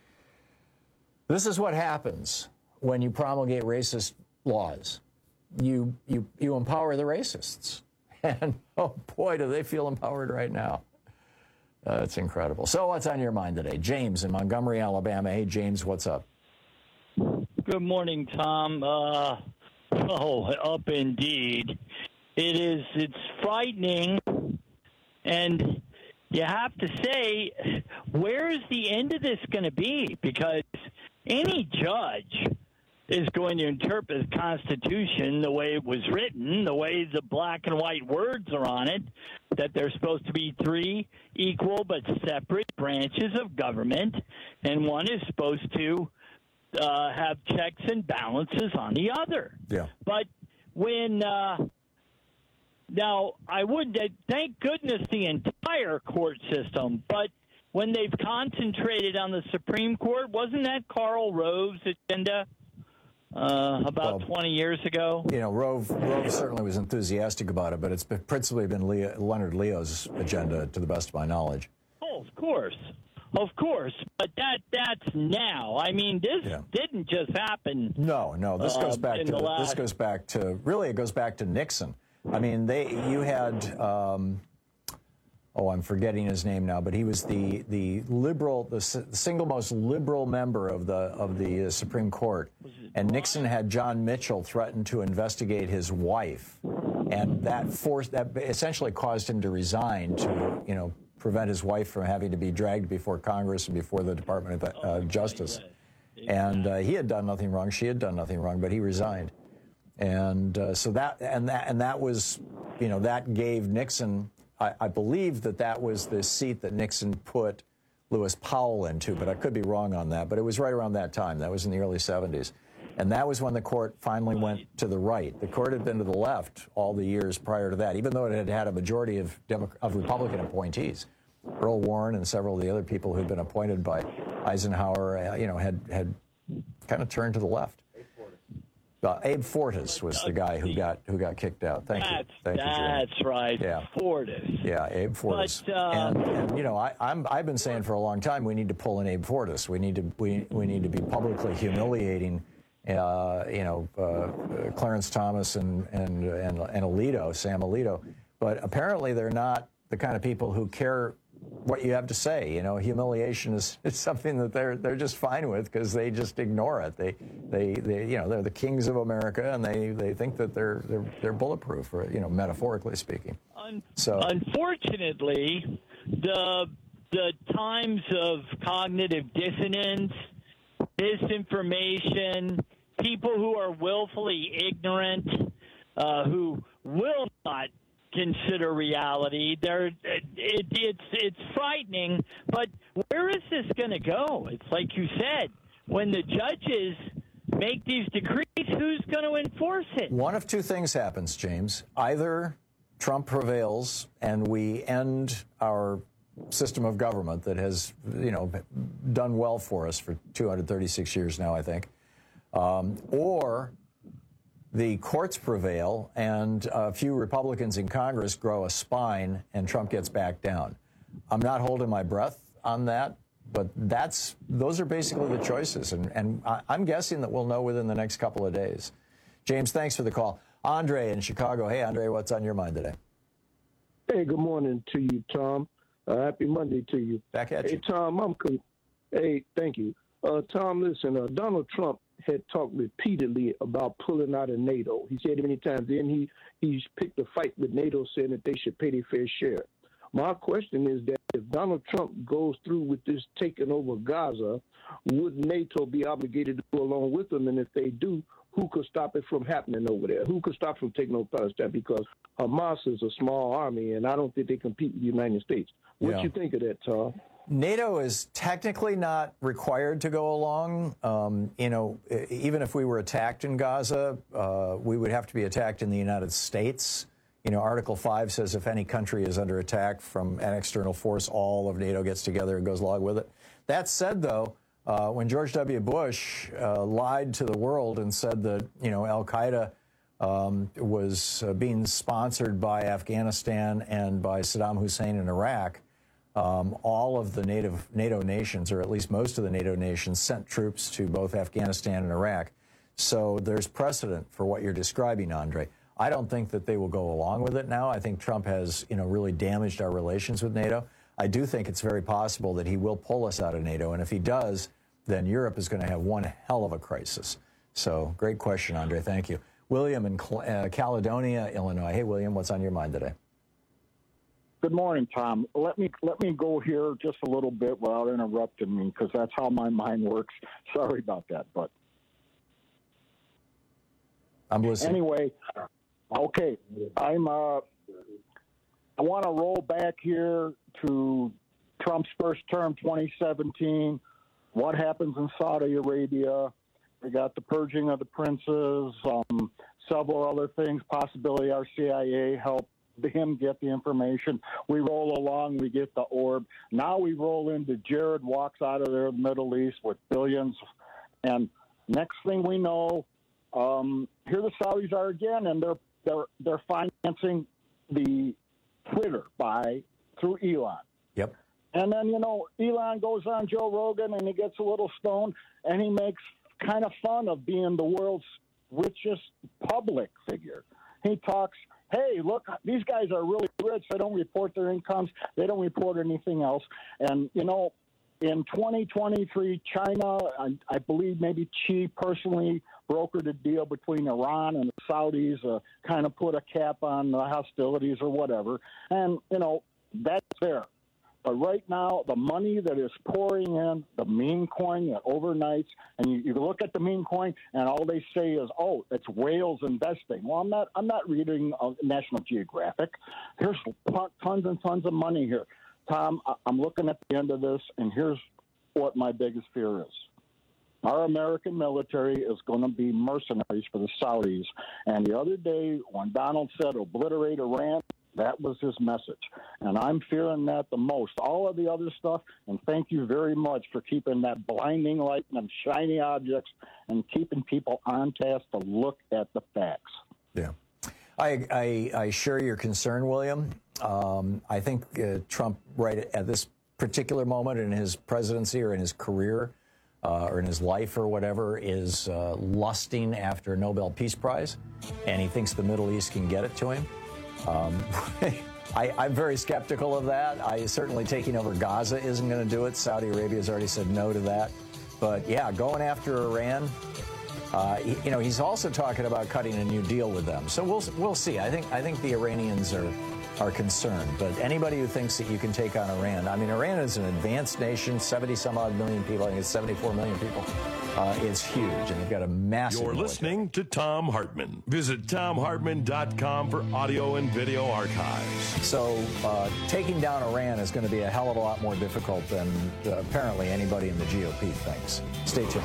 This is what happens when you promulgate racist laws. You, you, you empower the racists. And, oh, boy, do they feel empowered right now. Uh, it's incredible. So what's on your mind today? James in Montgomery, Alabama. Hey, James, what's up? Good morning, Tom. Uh, oh, up indeed. It is, it's frightening. And you have to say, where is the end of this going to be? Because any judge is going to interpret the Constitution the way it was written, the way the black and white words are on it, that there's supposed to be three equal but separate branches of government, and one is supposed to uh, have checks and balances on the other. Yeah. But when uh, now I would uh, thank goodness the entire court system, but when they've concentrated on the Supreme Court, wasn't that Karl Rove's agenda? Uh, about well, twenty years ago. You know, Rove, Rove certainly was enthusiastic about it, but it's been, principally been Leo, Leonard Leo's agenda, to the best of my knowledge. Oh, of course. Of course, but that that's now. I mean, this yeah. didn't just happen. No, no. This goes uh, back to the last... this goes back to really it goes back to Nixon. I mean, they you had um, oh, I'm forgetting his name now, but he was the the liberal, the, the single most liberal member of the of the uh, Supreme Court, and Nixon had John Mitchell threaten to investigate his wife, and that forced that essentially caused him to resign to you know. prevent his wife from having to be dragged before Congress and before the Department of uh, Justice. And uh, he had done nothing wrong. She had done nothing wrong, but he resigned. And uh, so that and that and that was, you know, that gave Nixon. I, I believe that that was the seat that Nixon put Lewis Powell into, but I could be wrong on that. But it was right around that time. That was in the early seventies. And that was when the court finally went to the right. The court had been to the left all the years prior to that, even though it had had a majority of, Demo- of Republican appointees. Earl Warren and several of the other people who had been appointed by Eisenhower, uh, you know, had, had kind of turned to the left. Uh, Abe Fortas was the guy who got who got kicked out. Thank that's, you. Thank that's you, right. Yeah. Fortas. Yeah, Abe Fortas. But, uh, and, and you know, I, I'm I've been saying for a long time we need to pull in Abe Fortas. We need to we we need to be publicly humiliating. Uh, you know, uh, Clarence Thomas and, and and and Alito, Sam Alito, but apparently they're not the kind of people who care what you have to say. You know, humiliation is, is something that they're they're just fine with because they just ignore it. They they they you know they're the kings of America and they, they think that they're they're they're bulletproof, or, you know, metaphorically speaking. Un- so unfortunately, the the times of cognitive dissonance, misinformation, people who are willfully ignorant, uh, who will not consider reality. They're, it, it's it's frightening, but where is this going to go? It's like you said, when the judges make these decrees, who's going to enforce it? One of two things happens, James. Either Trump prevails and we end our system of government that has, you know, done well for us for two hundred thirty-six years now, I think. Um, or the courts prevail and a few Republicans in Congress grow a spine and Trump gets back down. I'm not holding my breath on that, but that's those are basically the choices. And, and I, I'm guessing that we'll know within the next couple of days. James, thanks for the call. Andre in Chicago. Hey, Andre, what's on your mind today? Hey, good morning to you, Tom. Uh, happy Monday to you. Back at hey, you. Hey, Tom, I'm con- Hey, thank you. Uh, Tom, listen, uh, Donald Trump had talked repeatedly about pulling out of NATO. He said it many times. Then he he's picked a fight with NATO, saying that they should pay their fair share. My question is that if Donald Trump goes through with this taking over Gaza, would NATO be obligated to go along with them? And if they do, who could stop it from happening over there? Who could stop from taking over Palestine? Because Hamas is a small army, and I don't think they compete with the United States. What Yeah. you think of that, Tom? NATO is technically not required to go along. Um, you know, even if we were attacked in Gaza, uh, we would have to be attacked in the United States. You know, Article five says if any country is under attack from an external force, all of NATO gets together and goes along with it. That said, though, uh, when George W. Bush uh, lied to the world and said that, you know, Al-Qaeda um, was uh, being sponsored by Afghanistan and by Saddam Hussein in Iraq, Um, all of the NATO, NATO nations, or at least most of the NATO nations, sent troops to both Afghanistan and Iraq. So there's precedent for what you're describing, Andre. I don't think that they will go along with it now. I think Trump has, you know, really damaged our relations with NATO. I do think it's very possible that he will pull us out of NATO. And if he does, then Europe is going to have one hell of a crisis. So great question, Andre. Thank you. William in Cal- uh, Caledonia, Illinois. Hey, William, what's on your mind today? Good morning, Tom. Let me let me go here just a little bit without interrupting me, because that's how my mind works. Sorry about that, but I'm listening. Anyway, okay, I'm. Uh, I want to roll back here to Trump's first term, twenty seventeen. What happens in Saudi Arabia? We got the purging of the princes, um, several other things. Possibility our C I A helped him get the information. We roll along, we get the orb. Now we roll into Jared walks out of there, the Middle East with billions. And next thing we know, um, here the Saudis are again, and they're they're they're financing the Twitter by through Elon. Yep. And then, you know, Elon goes on Joe Rogan and he gets a little stoned and he makes kind of fun of being the world's richest public figure. He talks, hey, look, these guys are really rich. They don't report their incomes. They don't report anything else. And, you know, in twenty twenty-three, China, I, I believe maybe Xi personally brokered a deal between Iran and the Saudis, uh, kind of put a cap on the hostilities or whatever. And, you know, that's there. But right now, the money that is pouring in, the meme coin that overnights, and you, you look at the meme coin, and all they say is, "Oh, it's whales investing." Well, I'm not. I'm not reading uh, National Geographic. There's tons and tons of money here, Tom. I'm looking at the end of this, and here's what my biggest fear is: our American military is going to be mercenaries for the Saudis. And the other day, when Donald said "obliterate Iran," that was his message. And I'm fearing that the most. All of the other stuff, and thank you very much for keeping that blinding light and them shiny objects and keeping people on task to look at the facts. Yeah. I, I, I share your concern, William. Um, I think uh, Trump, right at this particular moment in his presidency or in his career uh, or in his life or whatever, is uh, lusting after a Nobel Peace Prize, and he thinks the Middle East can get it to him. Um, I, I'm very skeptical of that. I certainly taking over Gaza isn't going to do it. Saudi Arabia has already said no to that. But yeah, going after Iran. Uh, he, you know, he's also talking about cutting a new deal with them. So we'll we'll see. I think I think the Iranians are are concerned. But anybody who thinks that you can take on Iran, I mean, Iran is an advanced nation, seventy some odd million people. I think it's seventy-four million people. Uh, it's huge, and they've got a massive. You're military. listening to Tom Hartman. Visit tom hartman dot com for audio and video archives. So uh, taking down Iran is going to be a hell of a lot more difficult than uh, apparently anybody in the G O P thinks. Stay tuned.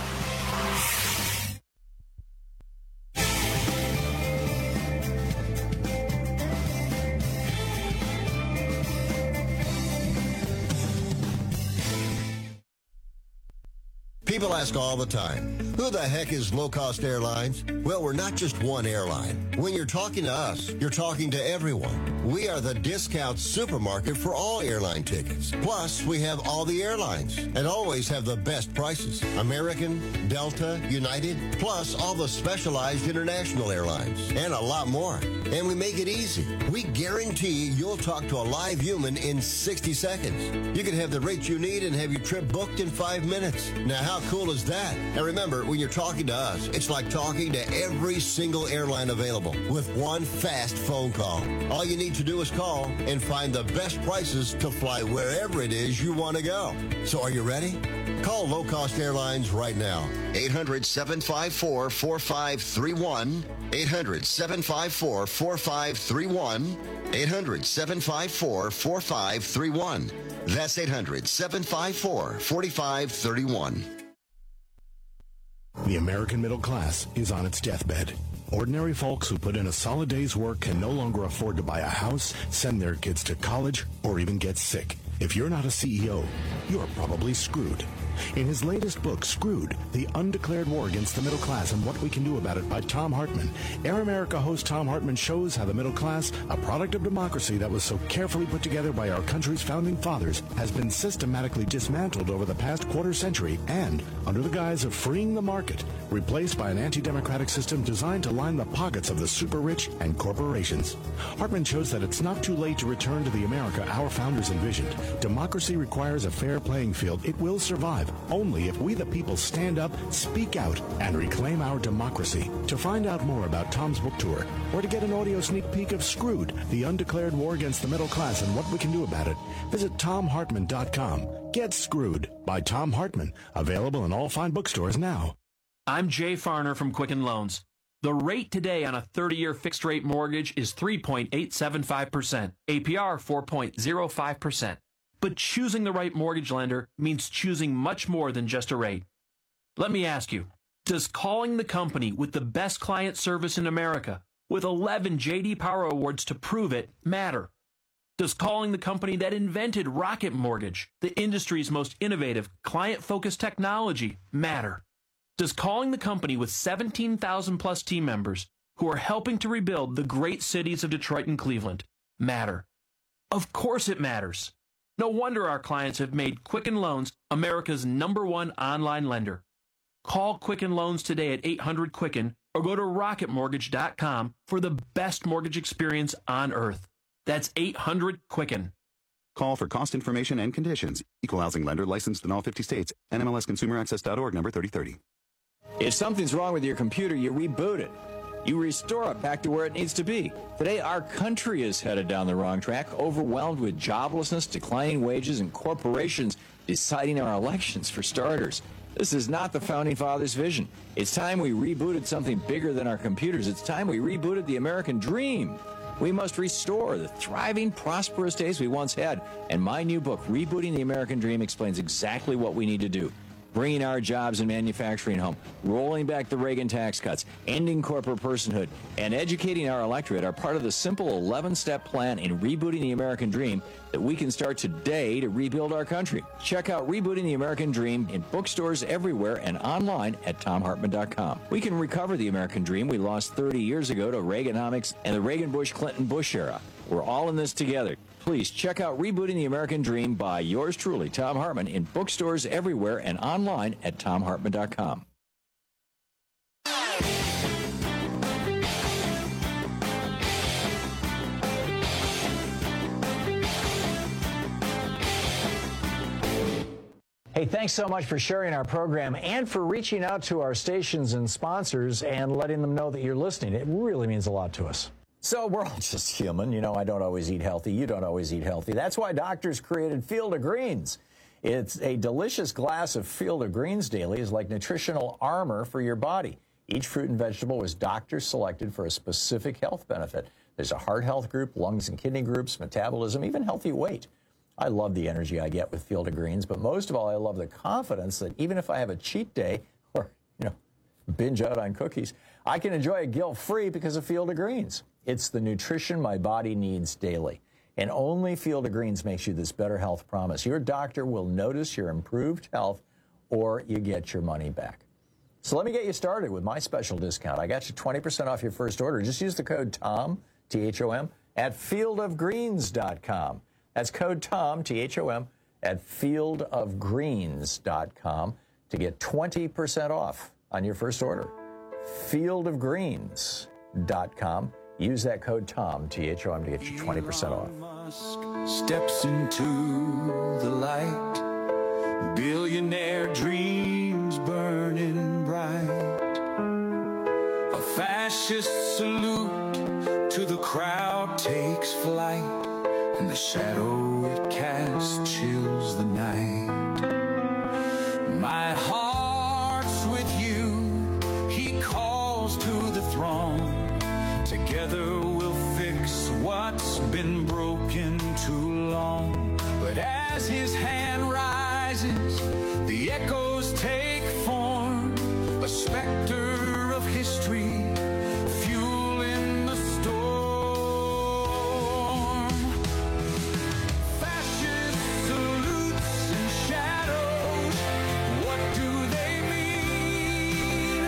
People ask all the time, who the heck is Low Cost Airlines? Well, we're not just one airline. When you're talking to us, you're talking to everyone. We are the discount supermarket for all airline tickets. Plus, we have all the airlines and always have the best prices. American, Delta, United, plus all the specialized international airlines and a lot more. And we make it easy. We guarantee you'll talk to a live human in sixty seconds. You can have the rates you need and have your trip booked in five minutes. Now, how cool is that? And remember, when you're talking to us, it's like talking to every single airline available with one fast phone call. All you need to do is call and find the best prices to fly wherever it is you want to go. So are you ready? Call Low Cost Airlines right now. eight hundred, seven five four, four five three one. eight hundred, seven five four, four five three one. eight hundred, seven five four, four five three one. That's eight hundred, seven five four, four five three one. The American middle class is on its deathbed. Ordinary folks who put in a solid day's work can no longer afford to buy a house, send their kids to college, or even get sick. If you're not a C E O, you're probably screwed. In his latest book, Screwed, The Undeclared War Against the Middle Class and What We Can Do About It by Tom Hartman, Air America host Tom Hartman shows how the middle class, a product of democracy that was so carefully put together by our country's founding fathers, has been systematically dismantled over the past quarter century and, under the guise of freeing the market, replaced by an anti-democratic system designed to line the pockets of the super-rich and corporations. Hartman shows that it's not too late to return to the America our founders envisioned. Democracy requires a fair playing field. It will survive only if we the people stand up, speak out, and reclaim our democracy. To find out more about Tom's book tour, or to get an audio sneak peek of Screwed, The Undeclared War Against the Middle Class and What We Can Do About It, visit tom hartman dot com. Get Screwed by Tom Hartman. Available in all fine bookstores now. I'm Jay Farner from Quicken Loans. The rate today on a thirty-year fixed-rate mortgage is three point eight seven five percent, A P R four point zero five percent. But choosing the right mortgage lender means choosing much more than just a rate. Let me ask you, does calling the company with the best client service in America, with eleven J D Power Awards to prove it, matter? Does calling the company that invented Rocket Mortgage, the industry's most innovative, client-focused technology, matter? Does calling the company with seventeen thousand plus team members who are helping to rebuild the great cities of Detroit and Cleveland matter? Of course it matters. No wonder our clients have made Quicken Loans America's number one online lender. Call Quicken Loans today at eight hundred Quicken or go to rocket mortgage dot com for the best mortgage experience on earth. That's eight hundred Quicken. Call for cost information and conditions. Equal housing lender licensed in all fifty states. N M L S consumer access dot org number thirty thirty. If something's wrong with your computer, you reboot it. You restore it back to where it needs to be. Today, our country is headed down the wrong track, overwhelmed with joblessness, declining wages, and corporations deciding our elections for starters. This is not the Founding Fathers' vision. It's time we rebooted something bigger than our computers. It's time we rebooted the American dream. We must restore the thriving, prosperous days we once had. And my new book, Rebooting the American Dream, explains exactly what we need to do. Bringing our jobs and manufacturing home, rolling back the Reagan tax cuts, ending corporate personhood, and educating our electorate are part of the simple eleven-step plan in rebooting the American dream that we can start today to rebuild our country. Check out Rebooting the American Dream in bookstores everywhere and online at tom hartman dot com. We can recover the American dream we lost thirty years ago to Reaganomics and the Reagan-Bush-Clinton-Bush era. We're all in this together. Please check out Rebooting the American Dream by yours truly, Tom Hartman, in bookstores everywhere and online at tom hartman dot com. Hey, thanks so much for sharing our program and for reaching out to our stations and sponsors and letting them know that you're listening. It really means a lot to us. So we're all just human. You know, I don't always eat healthy. You don't always eat healthy. That's why doctors created Field of Greens. It's a delicious glass of Field of Greens daily is like nutritional armor for your body. Each fruit and vegetable was doctor selected for a specific health benefit. There's a heart health group, lungs and kidney groups, metabolism, even healthy weight. I love the energy I get with Field of Greens, but most of all, I love the confidence that even if I have a cheat day or, you know, binge out on cookies, I can enjoy it guilt-free because of Field of Greens. It's the nutrition my body needs daily. And only Field of Greens makes you this better health promise. Your doctor will notice your improved health or you get your money back. So let me get you started with my special discount. I got you twenty percent off your first order. Just use the code TOM, T H O M, at field of greens dot com. That's code TOM, T H O M, at field of greens dot com to get twenty percent off on your first order. field of greens dot com. Use that code TOM, T H O M, to get you twenty percent off. Steps into the light, billionaire dreams burning bright. A fascist salute to the crowd takes flight, and the shadow it casts chills the night. My heart's with you, he calls to the throne. Together we'll fix what's been broken too long. But as his hand rises, the echoes take form. A specter of history, fueling the storm. Fascist salutes and shadows, what do they mean?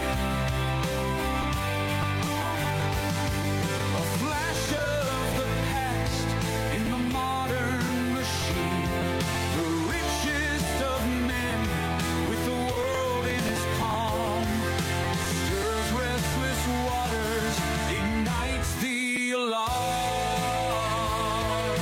A flash of the past in the modern machine. The richest of men with the world in his palm. Stirs restless waters, ignites the alarm.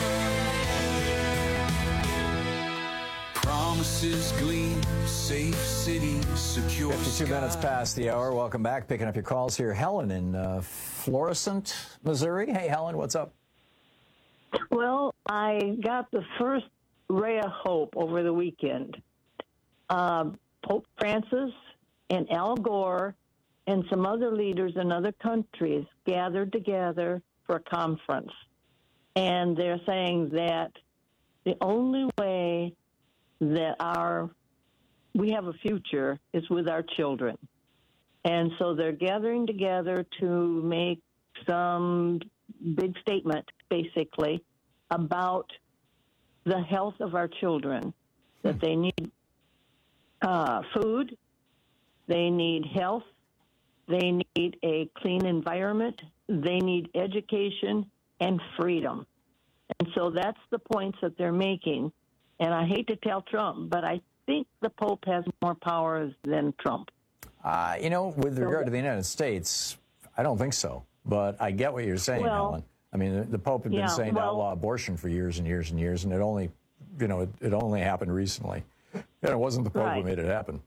Promises gleam, safe cities, secure fifty-two minutes past the hour. Welcome back. Picking up your calls here. Helen in uh, Florissant, Missouri. Hey, Helen, what's up? Well, I got the first ray of hope over the weekend. Uh, Pope Francis and Al Gore and some other leaders in other countries gathered together for a conference. And they're saying that the only way that our we have a future is with our children. And so they're gathering together to make some big statement, basically, about the health of our children, that they need uh, food, they need health, they need a clean environment, they need education and freedom. And so that's the points that they're making. And I hate to tell Trump, but I think the Pope has more powers than Trump. Uh, you know, with So- regard to the United States, I don't think so. But I get what you're saying, Well, Helen. I mean, the, the Pope had been yeah, saying to well- outlaw abortion for years and years and years, and it only, you know, it, it only happened recently. And it wasn't the Pope Right. who made it happen.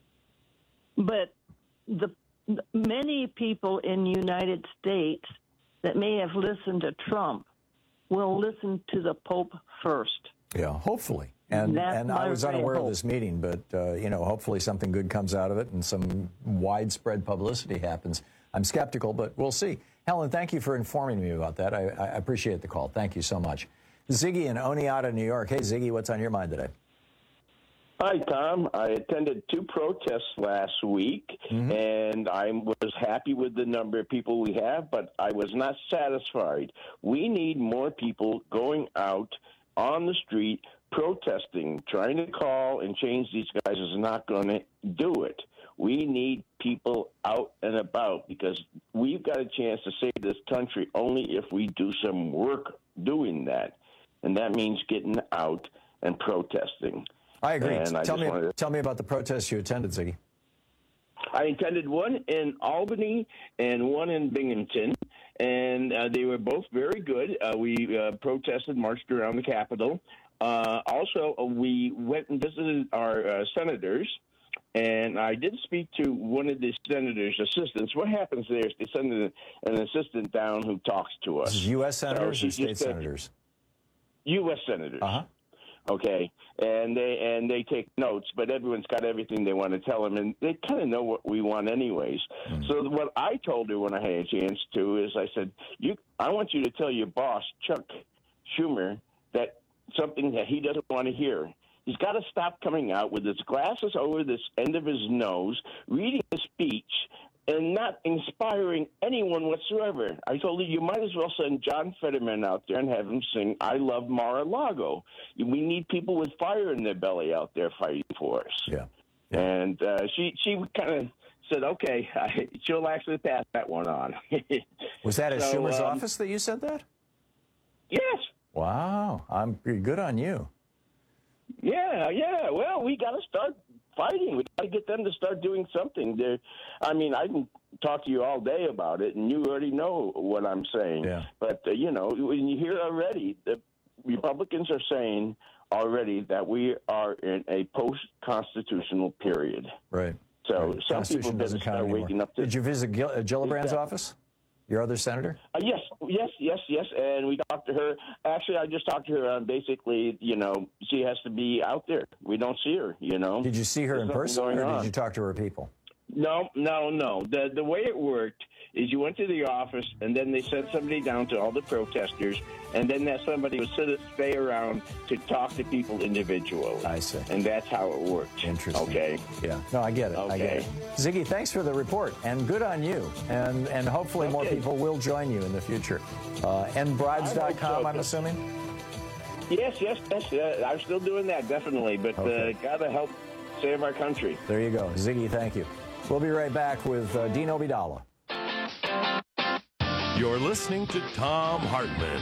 But the many people in the United States that may have listened to Trump will listen to the Pope first. Yeah, hopefully. And That's and I my was great unaware of hope. this meeting, but, uh, you know, hopefully something good comes out of it and some widespread publicity happens. I'm skeptical, but we'll see. Helen, thank you for informing me about that. I, I appreciate the call. Thank you so much. Ziggy in Oneonta, New York. Hey, Ziggy, what's on your mind today? Hi, Tom. I attended two protests last week, Mm-hmm. and I was happy with the number of people we have, but I was not satisfied. We need more people going out on the street protesting. Trying to call and change these guys is not going to do it. We need people out and about because we've got a chance to save this country only if we do some work doing that. And that means getting out and protesting. I agree. And I tell just me, wanted to- tell me about the protests you attended, Ziggy. I attended one in Albany and one in Binghamton, and uh, they were both very good. Uh, we uh, protested, marched around the Capitol. Uh, also, uh, we went and visited our uh, senators, and I did speak to one of the senators' assistants. What happens there is they send an, an assistant down who talks to us. This is U S senators So or she state just said- senators? U S senators. Uh-huh. Okay, and they and they take notes, but everyone's got everything they want to tell them, and they kind of know what we want anyways. Mm-hmm. So what I told her when I had a chance to is I said, "You, I want you to tell your boss, Chuck Schumer, that something that he doesn't want to hear. He's got to stop coming out with his glasses over this end of his nose, reading a speech, and not inspiring anyone whatsoever. I told her you might as well send John Fetterman out there and have him sing I Love Mar-a-Lago. We need people with fire in their belly out there fighting for us." Yeah. And uh, she, she kind of said, okay, I, she'll actually pass that one on. Was that at So, Schumer's um, office that you said that? Yes. Wow. I'm pretty good on you. Yeah, yeah. Well, we got to start fighting. We got to get them to start doing something. They're, I mean, I can talk to you all day about it, and you already know what I'm saying. Yeah. But, uh, you know, when you hear already, the Republicans are saying already that we are in a post-constitutional period. Right. So Right. some Constitution people better doesn't count start anymore. waking up to Did you visit Gil- uh, Gillibrand's Exactly. office? Your other senator? Uh, yes, yes, yes, yes. And we talked to her. Actually, I just talked to her on basically, you know, she has to be out there. We don't see her, you know. Did you see her There's in nothing person, going or on. did you talk to her people? No, no, no. The the way it worked is you went to the office, and then they sent somebody down to all the protesters, and then that somebody would sit, stay around to talk to people individually. I see. And that's how it worked. Interesting. Okay. Yeah. No, I get it. I get Okay. it. Ziggy, thanks for the report, and good on you. And and hopefully more Okay. people will join you in the future. Uh, and bribes dot com, so. I'm assuming? Yes, yes, yes. Uh, I'm still doing that, definitely. But Okay. uh, got to help save our country. There you go. Ziggy, thank you. We'll be right back with uh, Dean Ovidala. You're listening to Tom Hartman.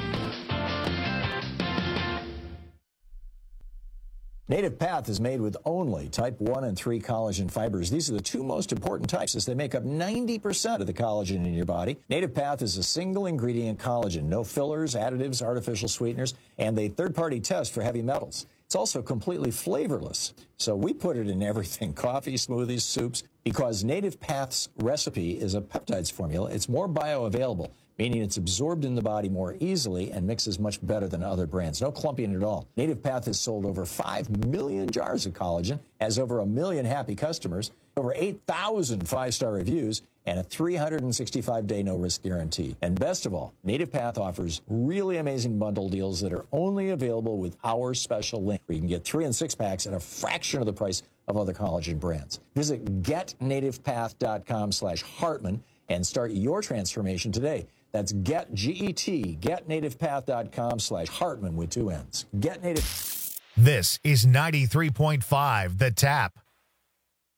Native Path is made with only type one and three collagen fibers. These are the two most important types as they make up ninety percent of the collagen in your body. Native Path is a single ingredient collagen, no fillers, additives, artificial sweeteners, and a third-party test for heavy metals. It's also completely flavorless. So we put it in everything, coffee, smoothies, soups, because Native Path's recipe is a peptides formula. It's more bioavailable, meaning it's absorbed in the body more easily and mixes much better than other brands. No clumping at all. Native Path has sold over five million jars of collagen, has over a million happy customers, over eight thousand five-star reviews, and a three hundred sixty-five day no-risk guarantee. And best of all, Native Path offers really amazing bundle deals that are only available with our special link, where you can get three and six packs at a fraction of the price of other collagen brands. Visit get native path dot com slash Hartman and start your transformation today. That's get, G E T, get native path dot com slash Hartman with two N's. Get Native. This is ninety-three point five The Tap.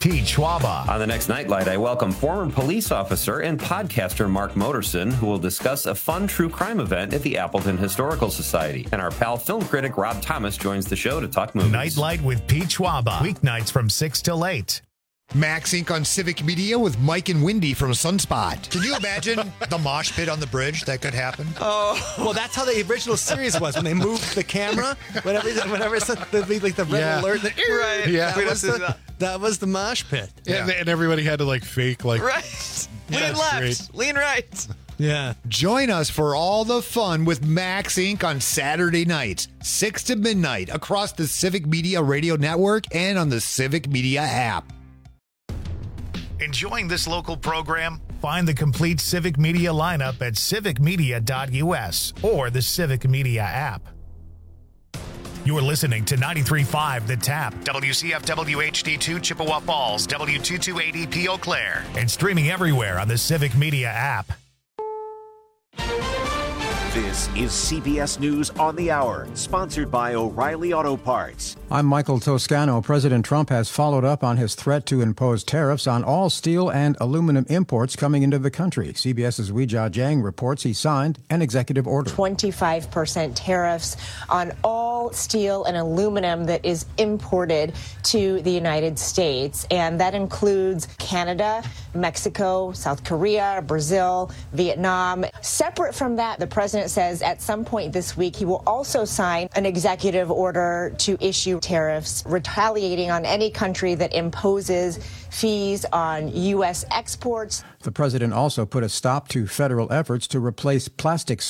Pete Schwaba. On the next Nightlight, I welcome former police officer and podcaster Mark Moterson, who will discuss a fun true crime event at the Appleton Historical Society. And our pal film critic Rob Thomas joins the show to talk movies. Nightlight with Pete Schwaba. Weeknights from six till eight. Max Incorporated on Civic Media with Mike and Wendy from Sunspot. Can you imagine the mosh pit on the bridge that could happen? Oh, well, that's how the original series was when they moved the camera. Whenever, whenever it's the, like the red Yeah. alert, the, right? Yeah. that, was the, that was the mosh pit. Yeah. And, and everybody had to like fake like Right. Lean Yeah, left, great. lean right. Yeah. Join us for all the fun with Max Incorporated on Saturday nights, six to midnight, across the Civic Media Radio Network and on the Civic Media app. Enjoying this local program? Find the complete Civic Media lineup at civic media dot u s or the Civic Media app. You are listening to ninety-three point five The Tap, W C F W H D two Chippewa Falls, W two two eight E P Eau Claire, and streaming everywhere on the Civic Media app. This is C B S News on the Hour, sponsored by O'Reilly Auto Parts. I'm Michael Toscano. President Trump has followed up on his threat to impose tariffs on all steel and aluminum imports coming into the country. CBS's Weijia Jiang reports he signed an executive order. twenty-five percent tariffs on all steel and aluminum that is imported to the United States. And that includes Canada, Mexico, South Korea, Brazil, Vietnam. Separate from that, the president says at some point this week he will also sign an executive order to issue tariffs retaliating on any country that imposes fees on U S exports. The president also put a stop to federal efforts to replace plastic